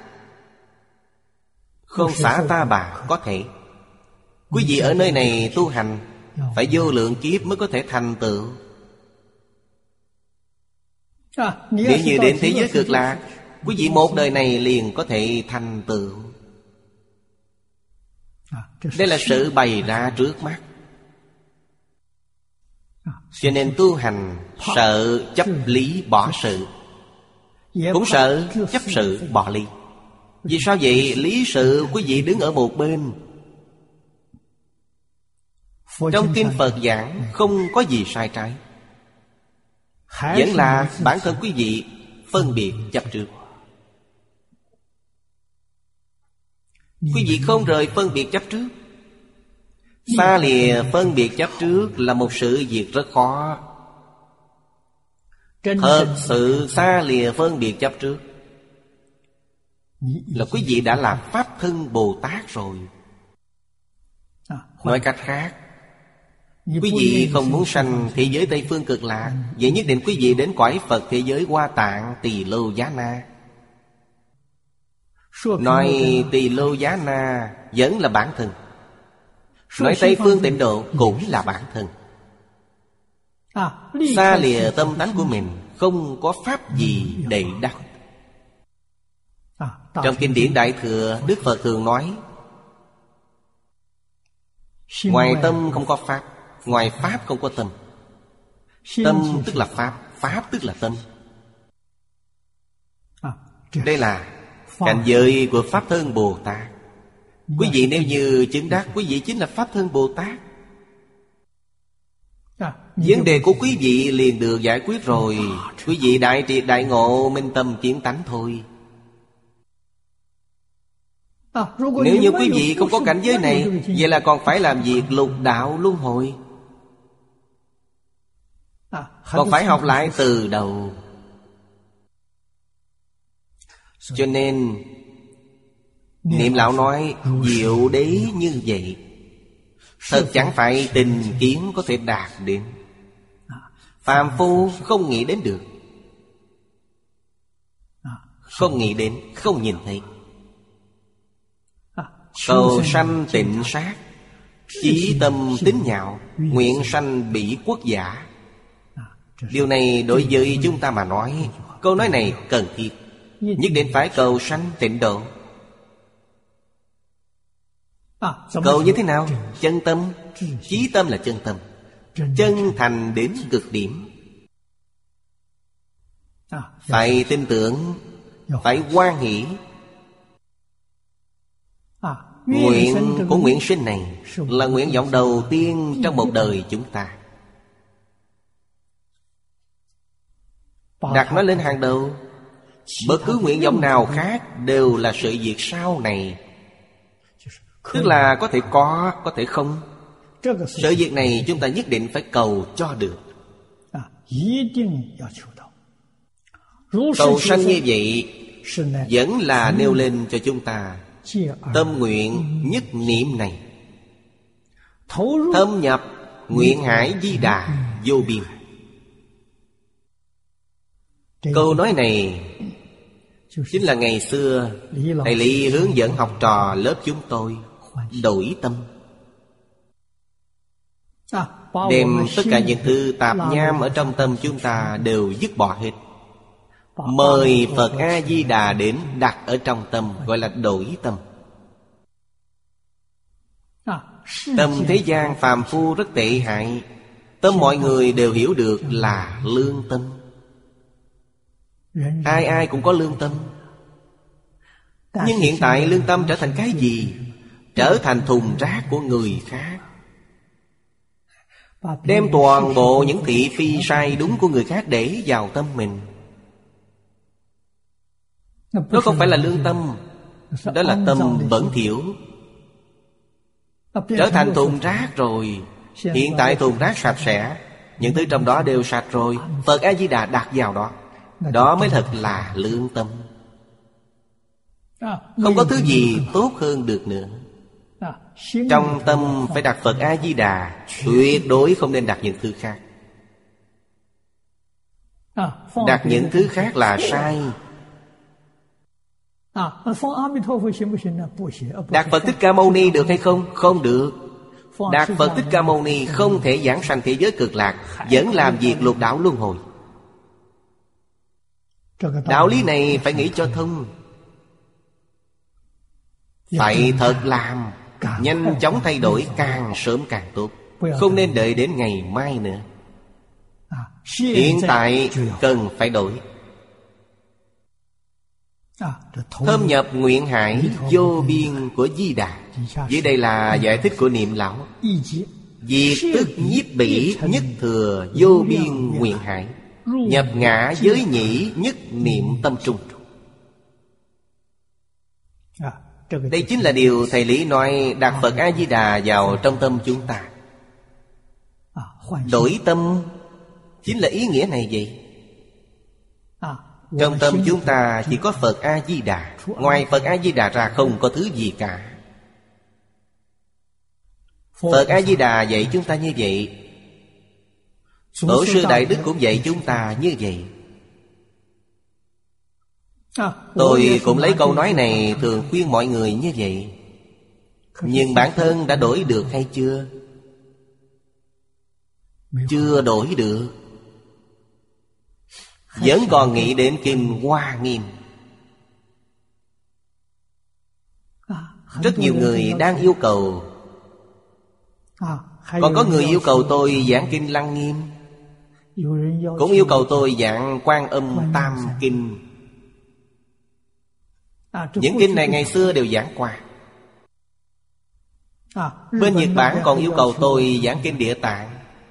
không xả ta bà có thể. Quý vị ở nơi này tu hành phải vô lượng kiếp mới có thể thành tựu. Nếu như đến thế giới cực lạc, quý vị một đời này liền có thể thành tựu. Đây là sự bày ra trước mắt. Cho nên tu hành sợ chấp lý bỏ sự, cũng sợ chấp sự bỏ lý. Vì sao vậy? Lý sự quý vị đứng ở một bên. Trong kinh Phật giảng không có gì sai trái, vẫn là bản thân quý vị phân biệt chấp trước. Quý vị không rời phân biệt chấp trước. Xa lìa phân biệt chấp trước là một sự việc rất khó. Thật sự xa lìa phân biệt chấp trước là quý vị đã là Pháp Thân Bồ Tát rồi. Nói cách khác, quý vị không muốn sanh thế giới Tây Phương Cực Lạc, vậy nhất định quý vị đến cõi Phật thế giới Hoa Tạng Tỳ Lô Giá Na. Nói Tỳ Lô Giá Na vẫn là bản thân, nói Tây Phương Tịnh Độ cũng là bản thân. Xa lìa tâm tánh của mình, không có pháp gì để đắc. Trong kinh điển Đại Thừa, Đức Phật thường nói, ngoài tâm không có pháp, ngoài pháp không có tâm. Tâm tức là pháp, pháp tức là tâm. Đây là cảnh giới của Pháp Thân Bồ Tát. Quý vị nếu như chứng đắc, quý vị chính là Pháp Thân Bồ Tát. Vấn đề của quý vị liền được giải quyết rồi. Quý vị đại triệt đại ngộ, minh tâm kiến tánh thôi. Nếu như quý vị không có cảnh giới này, vậy là còn phải làm việc lục đạo luân hồi, còn phải học lại từ đầu. Cho nên Niệm Lão nói diệu đế như vậy, thật chẳng phải tình kiến có thể đạt đến. Phàm phu không nghĩ đến được, không nghĩ đến, không nhìn thấy. Cầu sanh tịnh sát, chí tâm tín nhạo, nguyện sanh bỉ quốc giả. Điều này đối với chúng ta mà nói, câu nói này cần thiết. Nhất định phải cầu sanh tịnh độ. Cầu như thế nào? Chân tâm. Chí tâm là chân tâm, chân thành đến cực điểm. Phải tin tưởng, phải hoan hỷ. Nguyện của nguyện sinh này là nguyện vọng đầu tiên trong một đời chúng ta. đặt nó lên hàng đầu. Bất cứ nguyện vọng nào khác đều là sự việc sau này. Tức là có thể có, có thể không. Sự việc này chúng ta nhất định phải cầu cho được. Cầu sanh như vậy vẫn là nêu lên cho chúng ta tâm nguyện nhất niệm này, thâm nhập nguyện hải Di Đà vô biên. Câu nói này chính là ngày xưa thầy Lý hướng dẫn học trò lớp chúng tôi đổi tâm, đem tất cả những thứ tạp nham ở trong tâm chúng ta đều dứt bỏ hết. Mời Phật A-di-đà đến đặt ở trong tâm, gọi là đổi tâm. Tâm thế gian phàm phu rất tệ hại. Tâm mọi người đều hiểu được là lương tâm. Ai ai cũng có lương tâm. Nhưng hiện tại lương tâm trở thành cái gì? Trở thành thùng rác của người khác. Đem toàn bộ những thị phi sai đúng của người khác để vào tâm mình. Đó không phải là lương tâm, đó là tâm bẩn thỉu. Trở thành thùng rác rồi. Hiện tại thùng rác sạch sẽ, những thứ trong đó đều sạch rồi. Phật A-di-đà đặt vào đó, đó mới thật là lương tâm. Không có thứ gì tốt hơn được nữa. Trong tâm phải đặt Phật A-di-đà, tuyệt đối không nên đặt những thứ khác. Đặt những thứ khác là sai. Đặt Phật Thích Ca Mâu Ni được hay không? Không được. Đặt Phật Thích Ca Mâu Ni không thể giảng sanh thế giới cực lạc, vẫn làm việc lục đạo luân hồi. Đạo lý này phải nghĩ cho thông. Phải thật làm, nhanh chóng thay đổi, càng sớm càng tốt. Không nên đợi đến ngày mai nữa. Hiện tại cần phải đổi. Thâm nhập nguyện hải vô biên của Di Đà. Dưới đây là giải thích của Niệm Lão. Diệt tức nhiếp bỉ nhất thừa vô biên nguyện hải, nhập ngã giới nhĩ nhất niệm tâm trung. Đây chính là điều thầy Lý nói đặt Phật A-di-đà vào trong tâm chúng ta. Đổi tâm chính là ý nghĩa này vậy. Trong tâm chúng ta chỉ có Phật A-di-đà. Ngoài Phật A-di-đà ra không có thứ gì cả. Phật A-di-đà dạy chúng ta như vậy. Tổ sư Đại Đức cũng dạy chúng ta như vậy. Tôi cũng lấy câu nói này thường khuyên mọi người như vậy. Nhưng bản thân đã đổi được hay chưa? Chưa đổi được. Vẫn còn nghĩ đến Kinh Hoa Nghiêm. Rất nhiều người đang yêu cầu. Còn có người yêu cầu tôi giảng Kinh Lăng Nghiêm, cũng yêu cầu tôi giảng Quan Âm Tam Kinh. Những kinh này ngày xưa đều giảng qua. Bên Nhật Bản còn yêu cầu tôi giảng Kinh Địa Tạng.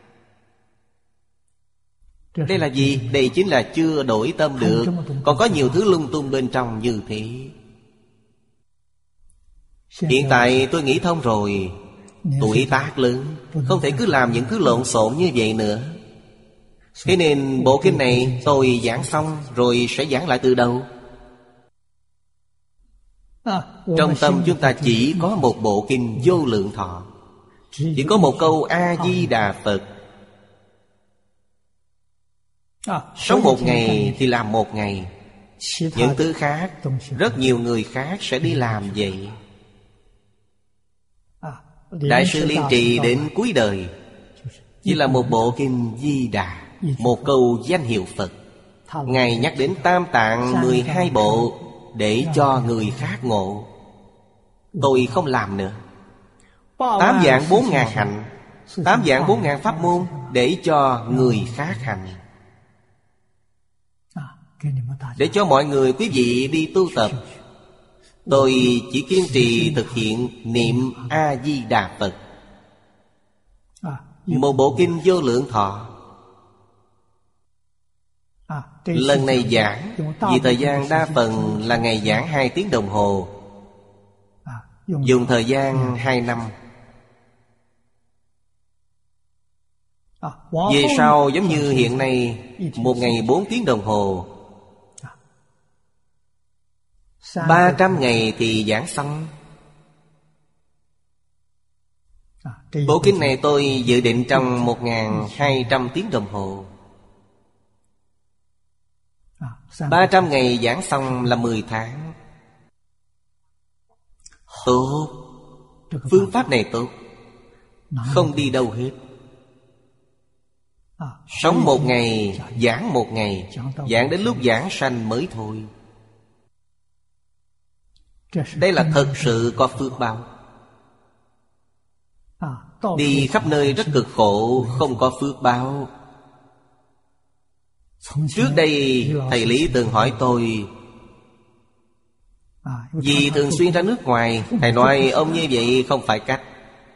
Đây là gì? Đây chính là chưa đổi tâm được. Còn có nhiều thứ lung tung bên trong như thế. Hiện tại tôi nghĩ thông rồi. Tuổi tác lớn, không thể cứ làm những thứ lộn xộn như vậy nữa. Thế nên bộ kinh này tôi giảng xong rồi sẽ giảng lại từ đầu. Trong tâm chúng ta chỉ có một bộ kinh Vô Lượng Thọ, chỉ có một câu A-di-đà Phật. Sống một ngày thì làm một ngày. Những thứ khác, rất nhiều người khác sẽ đi làm vậy. Đại sư Liên Trì đến cuối đời chỉ là một bộ kinh Di Đà, một câu danh hiệu Phật. Ngài nhắc đến Tam Tạng mười hai bộ để cho người khác ngộ. Tôi không làm nữa. Tám vạn bốn ngàn hạnh, tám vạn bốn ngàn pháp môn để cho người khác hành, để cho mọi người quý vị đi tu tập. Tôi chỉ kiên trì thực hiện niệm A-di-đà Phật. Một bộ kinh Vô Lượng Thọ. Lần này giảng vì thời gian đa phần là ngày giảng hai tiếng đồng hồ, dùng thời gian hai năm. Về sau giống như hiện nay, một ngày bốn tiếng đồng hồ, ba trăm ngày thì giảng xong. Bộ kinh này tôi dự định trong một nghìn hai trăm tiếng đồng hồ. Ba trăm ngày giảng xong là mười tháng. Tốt. Phương pháp này tốt, không đi đâu hết. Sống một ngày, giảng một ngày, giảng đến lúc giảng sanh mới thôi. Đây là thật sự có phước báo. Đi khắp nơi rất cực khổ, không có phước báo. Trước đây thầy Lý từng hỏi tôi, vì thường xuyên ra nước ngoài, thầy nói ông như vậy không phải cách.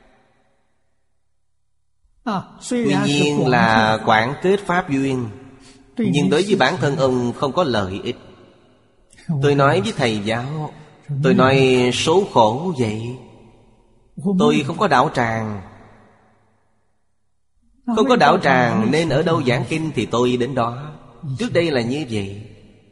Tuy nhiên là quảng kết pháp duyên, nhưng đối với bản thân ông không có lợi ích. Tôi nói với thầy giáo, tôi nói số khổ vậy. Tôi không có đạo tràng, không có đạo tràng nên ở đâu giảng kinh thì tôi đến đó. Trước đây là như vậy.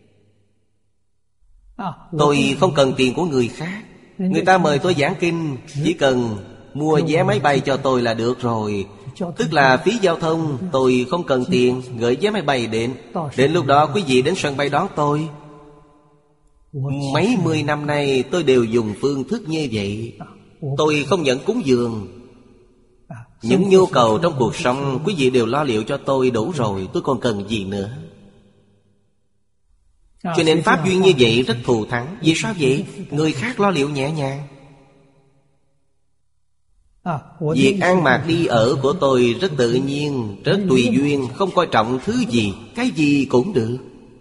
Tôi không cần tiền của người khác. Người ta mời tôi giảng kinh, chỉ cần mua vé máy bay cho tôi là được rồi. Tức là phí giao thông, tôi không cần tiền, gửi vé máy bay đến. Đến lúc đó quý vị đến sân bay đón tôi. Mấy mươi năm nay tôi đều dùng phương thức như vậy. Tôi không nhận cúng dường. Những nhu cầu trong cuộc sống quý vị đều lo liệu cho tôi đủ rồi, tôi còn cần gì nữa. Cho nên pháp duyên như vậy rất thù thắng. Vì sao vậy? Người khác lo liệu nhẹ nhàng. Việc ăn mặc đi ở của tôi rất tự nhiên, rất tùy duyên, không coi trọng thứ gì, cái gì cũng được.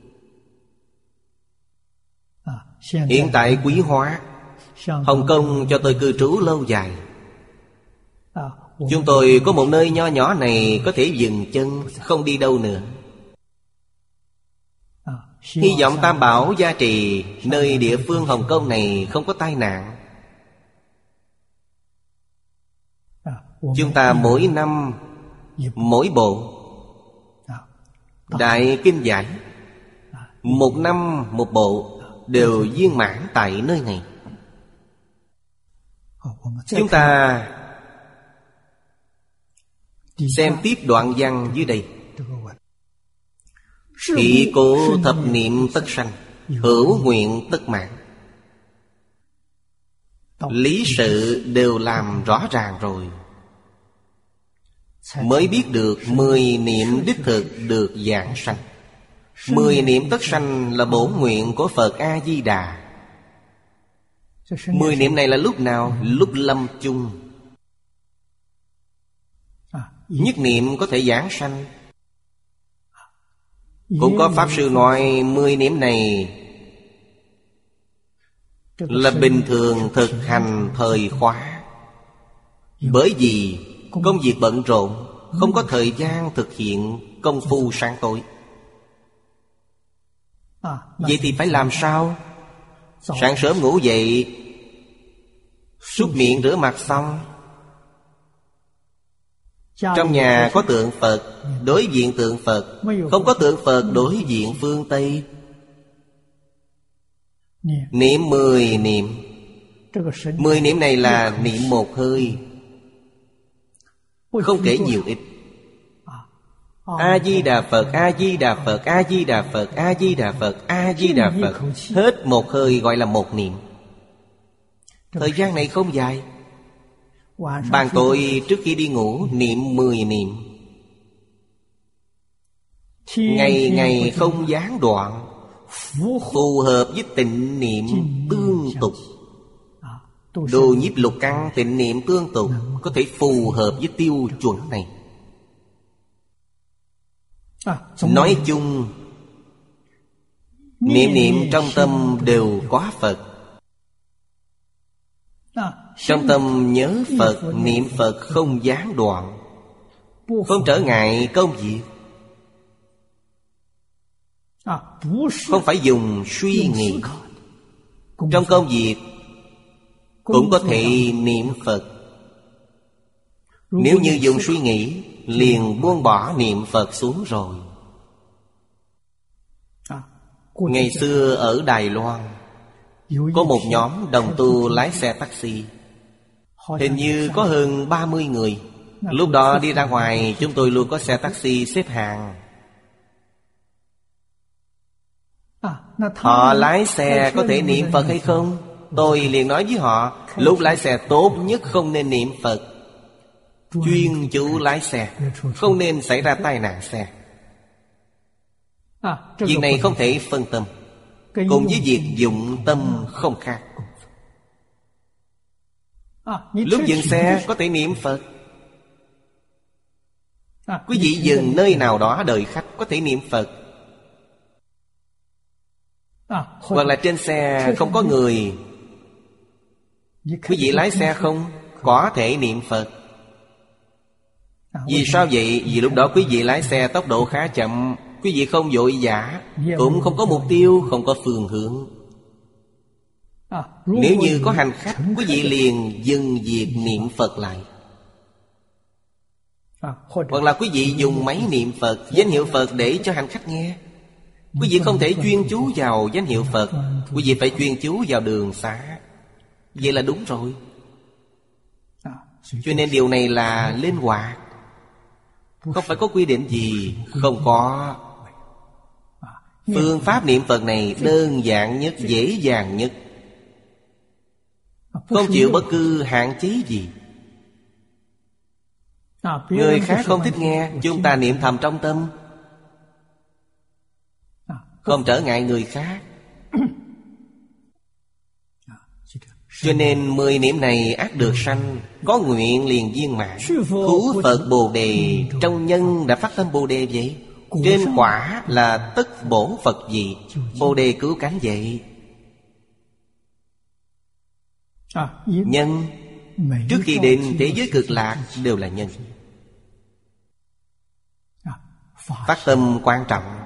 Hiện tại quý hóa, Hồng Kông cho tôi cư trú lâu dài. Chúng tôi có một nơi nho nhỏ này có thể dừng chân, không đi đâu nữa. Hy vọng Tam Bảo gia trì nơi địa phương Hồng Kông này không có tai nạn. Chúng ta mỗi năm mỗi bộ đại kinh giải, một năm một bộ đều viên mãn tại nơi này. Chúng ta xem tiếp đoạn văn dưới đây. Thị cố thập niệm tất sanh, hữu nguyện tất mãn. Lý sự đều làm rõ ràng rồi, mới biết được mười niệm đích thực được giảng sanh. Mười niệm tất sanh là bổn nguyện của Phật A-di-đà. Mười niệm này là lúc nào? Lúc lâm chung. Nhất niệm có thể giảng sanh. Cũng có Pháp Sư nói mười niệm này là bình thường thực hành thời khóa. Bởi vì công việc bận rộn, không có thời gian thực hiện công phu sáng tối. Vậy thì phải làm sao? Sáng sớm ngủ dậy, súc miệng rửa mặt xong, trong nhà có tượng Phật, đối diện tượng Phật. Không có tượng Phật, đối diện phương Tây. Niệm mười niệm. Mười niệm này là niệm một hơi, không kể nhiều ít. A-di-đà Phật, A-di-đà Phật, A-di-đà Phật, A-di-đà Phật, A-di-đà Phật. Hết một hơi gọi là một niệm. Thời gian này không dài. Bạn tôi trước khi đi ngủ niệm mười niệm, ngày ngày không gián đoạn, phù hợp với tịnh niệm tương tục. Đồ nhiếp lục căn tịnh niệm tương tục có thể phù hợp với tiêu chuẩn này. Nói chung, niệm niệm trong tâm đều có Phật. Trong tâm nhớ Phật, niệm Phật không gián đoạn, không trở ngại công việc. Không phải dùng suy nghĩ. Trong công việc cũng có thể niệm Phật. Nếu như dùng suy nghĩ, liền buông bỏ niệm Phật xuống rồi. Ngày xưa ở Đài Loan, có một nhóm đồng tu lái xe taxi. Hình như có hơn ba mươi người. Lúc đó đi ra ngoài, chúng tôi luôn có xe taxi xếp hàng. Họ lái xe có thể niệm Phật hay không? Tôi liền nói với họ, lúc lái xe tốt nhất không nên niệm Phật. Chuyên chú lái xe, không nên xảy ra tai nạn xe. Việc này không thể phân tâm, cùng với việc dụng tâm không khác. Lúc dừng xe có thể niệm Phật. Quý vị dừng nơi nào đó đợi khách có thể niệm Phật. Hoặc là trên xe không có người, quý vị lái xe không có thể niệm Phật. Vì sao vậy? Vì lúc đó quý vị lái xe tốc độ khá chậm, quý vị không vội vã, cũng không có mục tiêu, không có phương hướng. Nếu như có hành khách, quý vị liền dừng việc niệm Phật lại. Hoặc là quý vị dùng máy niệm Phật, danh hiệu Phật để cho hành khách nghe. Quý vị không thể chuyên chú vào danh hiệu Phật, quý vị phải chuyên chú vào đường xá. Vậy là đúng rồi. Cho nên điều này là linh hoạt, không phải có quy định gì. Không có. Phương pháp niệm Phật này đơn giản nhất, dễ dàng nhất, không chịu bất cứ hạn chế gì. Người khác không thích nghe, chúng ta niệm thầm trong tâm, không trở ngại người khác. Cho nên mười niệm này ác được sanh, có nguyện liền viên mãn. Thú Phật Bồ Đề, trong nhân đã phát tâm Bồ Đề vậy. Trên quả là tất bổ Phật gì, Bồ Đề cứu cánh vậy. Nhân, trước khi đến thế giới cực lạc đều là nhân. Phát tâm quan trọng.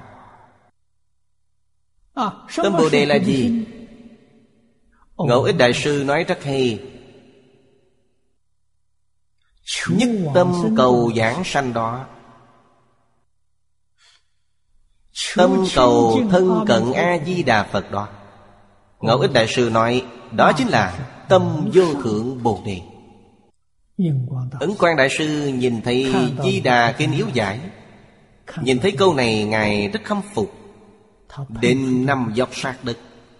Tâm Bồ Đề là gì? Ngẫu Ích Đại Sư nói rất hay. Nhất tâm cầu giảng sanh đó, tâm cầu thân cận A-di-đà Phật đó. Ngẫu Ích Đại Sư nói, đó chính là tâm vô thượng Bồ Đề. Ấn Quang Đại Sư nhìn thấy Di Đà Kinh Yếu Giải, nhìn thấy câu này Ngài rất khâm phục, đến nằm dọc sát đất.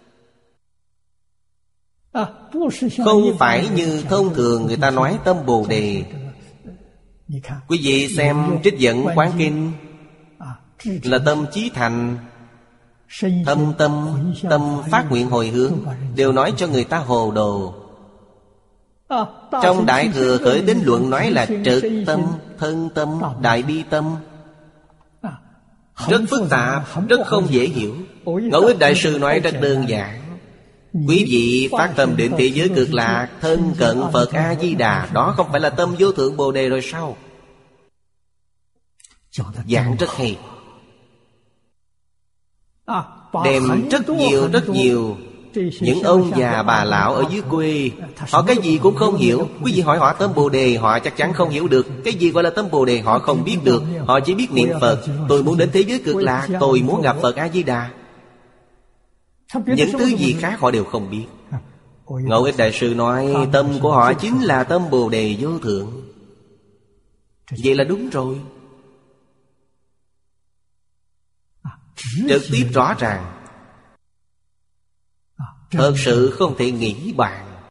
Không phải như thông thường người ta nói tâm Bồ Đề. Quý vị xem trích dẫn Quán Kinh là tâm chí thành, thâm tâm, tâm phát nguyện hồi hướng, đều nói cho người ta hồ đồ. Trong Đại Thừa Khởi Tín Luận nói là trực tâm, thân tâm, đại bi tâm. Rất phức tạp, rất không dễ hiểu. Ngẫu Ích Đại Sư nói rất đơn giản. Quý vị phát tâm đến thế giới cực lạc, thân cận Phật A-di-đà, đó không phải là tâm vô thượng Bồ Đề rồi sao? Giảng rất hay, đem rất nhiều rất nhiều những ông già bà lão ở dưới quê, họ cái gì cũng không hiểu. Quý vị hỏi họ tâm Bồ Đề, họ chắc chắn không hiểu được. Cái gì gọi là tâm Bồ Đề họ không biết được. Họ chỉ biết niệm Phật, tôi muốn đến thế giới cực lạc, tôi muốn gặp Phật A-di-đà. Những thứ gì khác họ đều không biết. Ngẫu Ích Đại Sư nói tâm của họ chính là tâm Bồ Đề vô thượng. Vậy là đúng rồi, trực tiếp rõ ràng. Thật sự không thể nghĩ bàn.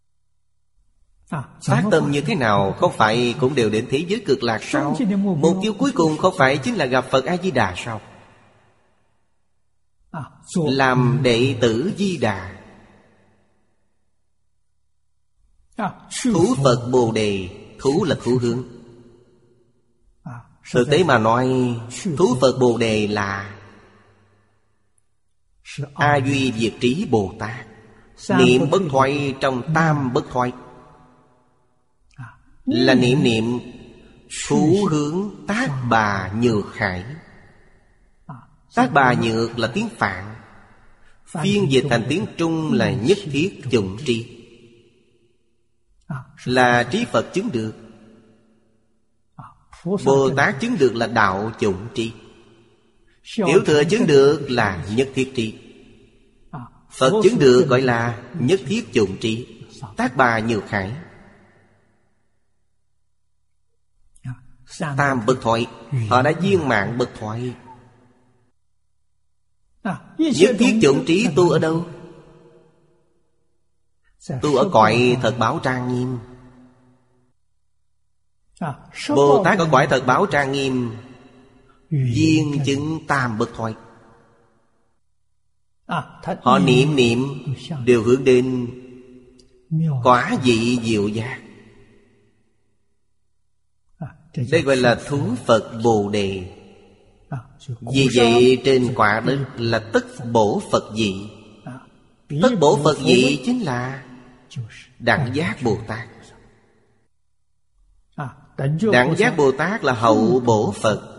Phát tâm như thế nào không phải cũng đều đến thế giới cực lạc sao? Mục tiêu cuối cùng không phải chính là gặp Phật A-di-đà sao? Làm đệ tử Di Đà, thú Phật Bồ Đề. Thú là thú hướng. Thực tế mà nói, thú Phật Bồ Đề là A Duy Diệt Trí Bồ Tát, niệm bất thoại trong tam bất thoại, là niệm niệm thú hướng Tác Bà Nhược Khải. Tác Bà Nhược là tiếng Phạn, phiên dịch thành tiếng Trung là nhất thiết chủng tri, là trí Phật chứng được. Bồ Tát chứng được là đạo chủng tri, Tiểu Thừa chứng được là nhất thiết tri, Phật chứng được gọi là nhất thiết chủng tri. Tác Bà Nhược Hải, tam bậc thoại, họ đã viên mãn bậc thoại. Nhất thiết chủng trí tu ở đâu? Tu ở cõi thật báo trang nghiêm. Bồ Tát ở cõi thật báo trang nghiêm viên chứng tam bậc thoại. Họ niệm niệm đều hướng đến quả vị diệu giác. Đây gọi là thú Phật Bồ Đề. Vì vậy trên quả đất là tất bổ Phật vị. Tất bổ Phật vị chính là Đẳng Giác Bồ Tát. Đẳng Giác Bồ Tát là hậu bổ Phật.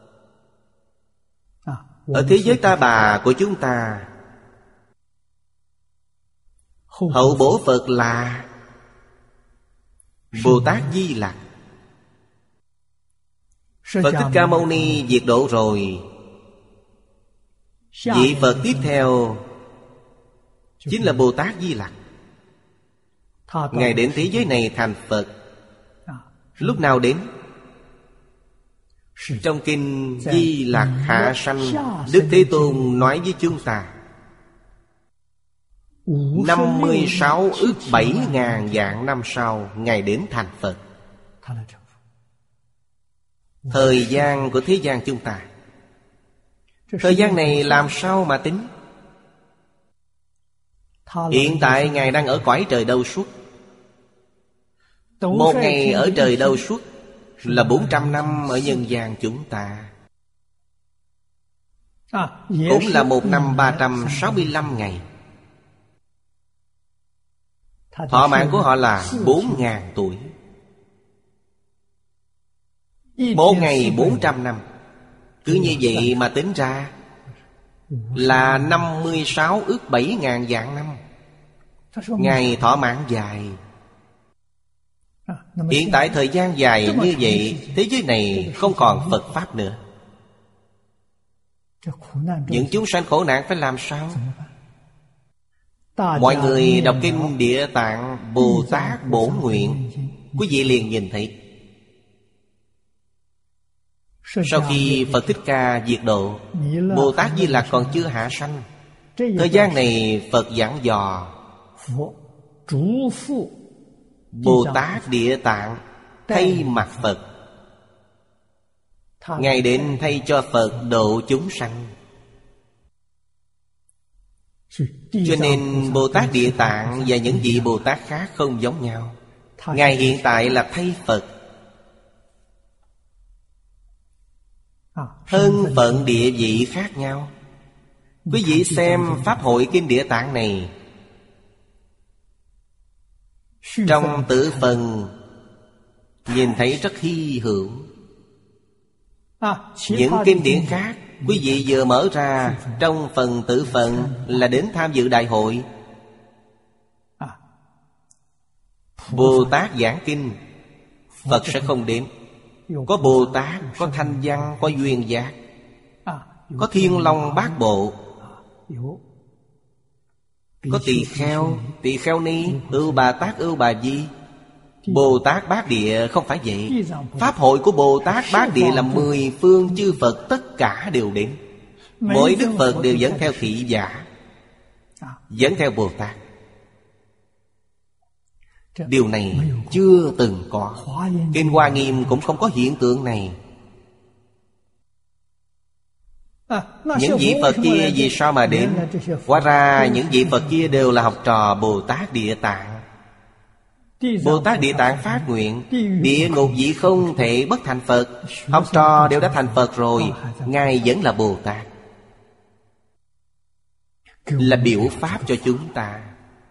Ở thế giới Ta Bà của chúng ta, hậu bổ Phật là Bồ Tát Di Lặc. Phật Thích Ca Mâu Ni diệt độ rồi, vị Phật tiếp theo chính là Bồ Tát Di Lặc. Ngài đến thế giới này thành Phật. Lúc nào đến? Trong kinh Di Lặc Hạ Sanh, Đức Thế Tôn nói với chúng ta năm mươi sáu ức bảy ngàn vạn năm sau Ngài đến thành Phật. Thời gian của thế gian chúng ta, thời gian này làm sao mà tính? Hiện tại Ngài đang ở cõi trời đâu suốt? Một ngày ở trời đâu suốt là bốn trăm năm ở nhân gian chúng ta, cũng là một năm ba trăm sáu mươi lăm ngày. Thọ mạng của họ là bốn ngàn tuổi. Một ngày bốn trăm năm. Cứ như vậy mà tính ra là năm mươi sáu ức bảy ngàn vạn năm. Ngài thọ mạng dài. Hiện tại thời gian dài như vậy, thế giới này không còn Phật Pháp nữa. Những chúng sanh khổ nạn phải làm sao? Mọi người đọc kinh Địa Tạng Bồ Tát Bổ Nguyện, quý vị liền nhìn thấy sau khi Phật Thích Ca diệt độ, Bồ Tát Di Lặc còn chưa hạ sanh. Thời gian này Phật giảng dò, Bồ Tát Địa Tạng thay mặt Phật. Ngài đến thay cho Phật độ chúng sanh. Cho nên Bồ Tát Địa Tạng và những vị Bồ Tát khác không giống nhau. Ngài hiện tại là thay Phật. Thân phận địa vị khác nhau. Quý vị xem Pháp hội Kinh Địa Tạng này, trong tử phần nhìn thấy rất hy hữu. Những kinh điển khác quý vị vừa mở ra, trong phần tử phần là đến tham dự đại hội. Bồ Tát giảng kinh, Phật sẽ không đến. Có Bồ Tát, có Thanh Văn, có Duyên Giác, có Thiên Long Bát Bộ, có Tỳ Kheo, Tỳ Kheo Ni, Ưu Bà Tát, Ưu Bà Di. Bồ Tát Bát Địa không phải vậy. Pháp hội của Bồ Tát Bát Địa là mười phương chư Phật tất cả đều đến. Mỗi Đức Phật đều dẫn theo thị giả, dẫn theo Bồ Tát. Điều này chưa từng có. Kinh Hoa Nghiêm cũng không có hiện tượng này. Những vị Phật kia vì sao mà đến? Hóa ra những vị Phật kia đều là học trò Bồ Tát Địa Tạng. Bồ Tát Địa Tạng phát nguyện, địa ngục vị không thể bất thành Phật. Học trò đều đã thành Phật rồi, Ngài vẫn là Bồ Tát, là biểu pháp cho chúng ta.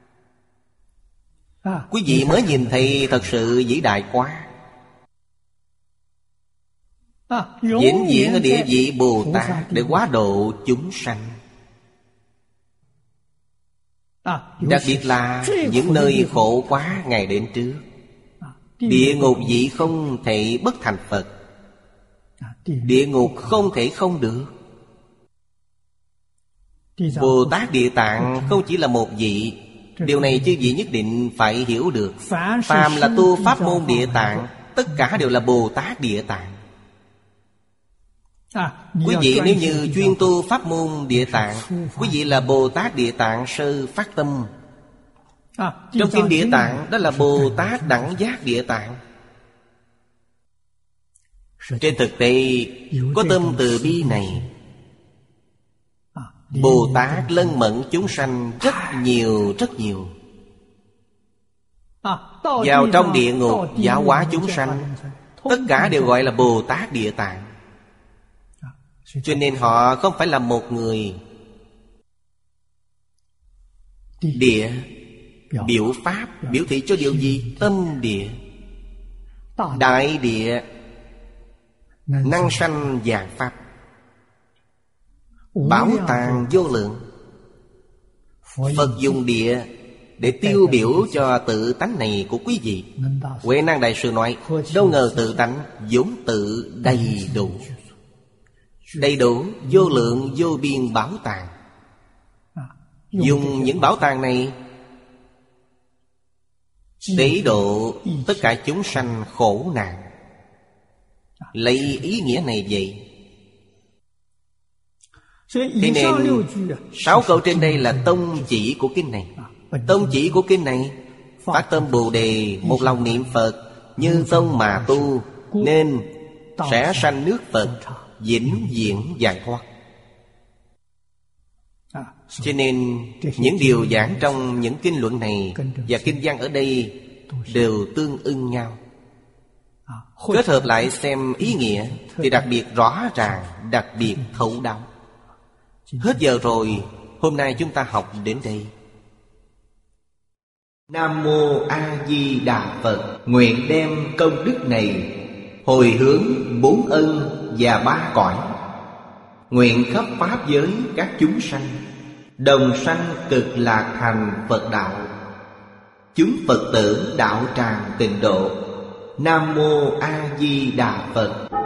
Quý vị mới nhìn thấy thật sự vĩ đại quá. vĩnh viễn ở địa vị Bồ Tát để hóa độ chúng sanh. Đặc biệt là những nơi khổ quá Ngài đến trước. Địa ngục vị không thể bất thành Phật. Địa ngục không thể không được. Bồ Tát Địa Tạng không chỉ là một vị. Điều này chư vị nhất định phải hiểu được. Phàm là tu pháp môn Địa Tạng, tất cả đều là Bồ Tát Địa Tạng. Quý vị nếu như chuyên tu pháp môn Địa Tạng, quý vị là Bồ Tát Địa Tạng sơ phát tâm. Trong kinh Địa Tạng đó là Bồ Tát Đẳng Giác Địa Tạng. Trên thực tế có tâm từ bi này, Bồ Tát lân mẫn chúng sanh rất nhiều rất nhiều. Vào trong địa ngục giáo hóa chúng sanh, tất cả đều gọi là Bồ Tát Địa Tạng. Cho nên họ không phải là một người. Địa biểu pháp biểu thị cho điều gì? Tâm địa. Đại địa năng sanh vạn pháp. Bảo tàng vô lượng. Phật dùng địa để tiêu biểu cho tự tánh này của quý vị. Huệ Năng Đại Sư nói, đâu ngờ tự tánh vốn tự đầy đủ. Đầy đủ vô lượng vô biên bảo tàng. Dùng những bảo tàng này để độ tất cả chúng sanh khổ nạn. Lấy ý nghĩa này vậy. Thế nên sáu câu trên đây là tông chỉ của kinh này. Tông chỉ của kinh này: phát tâm Bồ Đề, một lòng niệm Phật, như tông mà tu, nên sẽ sanh nước Phật, vĩnh viễn giải thoát. Cho nên những điều giảng trong những kinh luận này và kinh văn ở đây đều tương ưng nhau. Kết hợp lại xem ý nghĩa thì đặc biệt rõ ràng, đặc biệt thấu đáo. Hết giờ rồi, hôm nay chúng ta học đến đây. Nam Mô A Di Đà Phật. Nguyện đem công đức này hồi hướng bốn ân và ba cõi. Nguyện khắp pháp giới các chúng sanh đồng sanh cực lạc thành Phật đạo. Chúng Phật tử đạo tràng tịnh độ. Nam Mô A Di Đà Phật.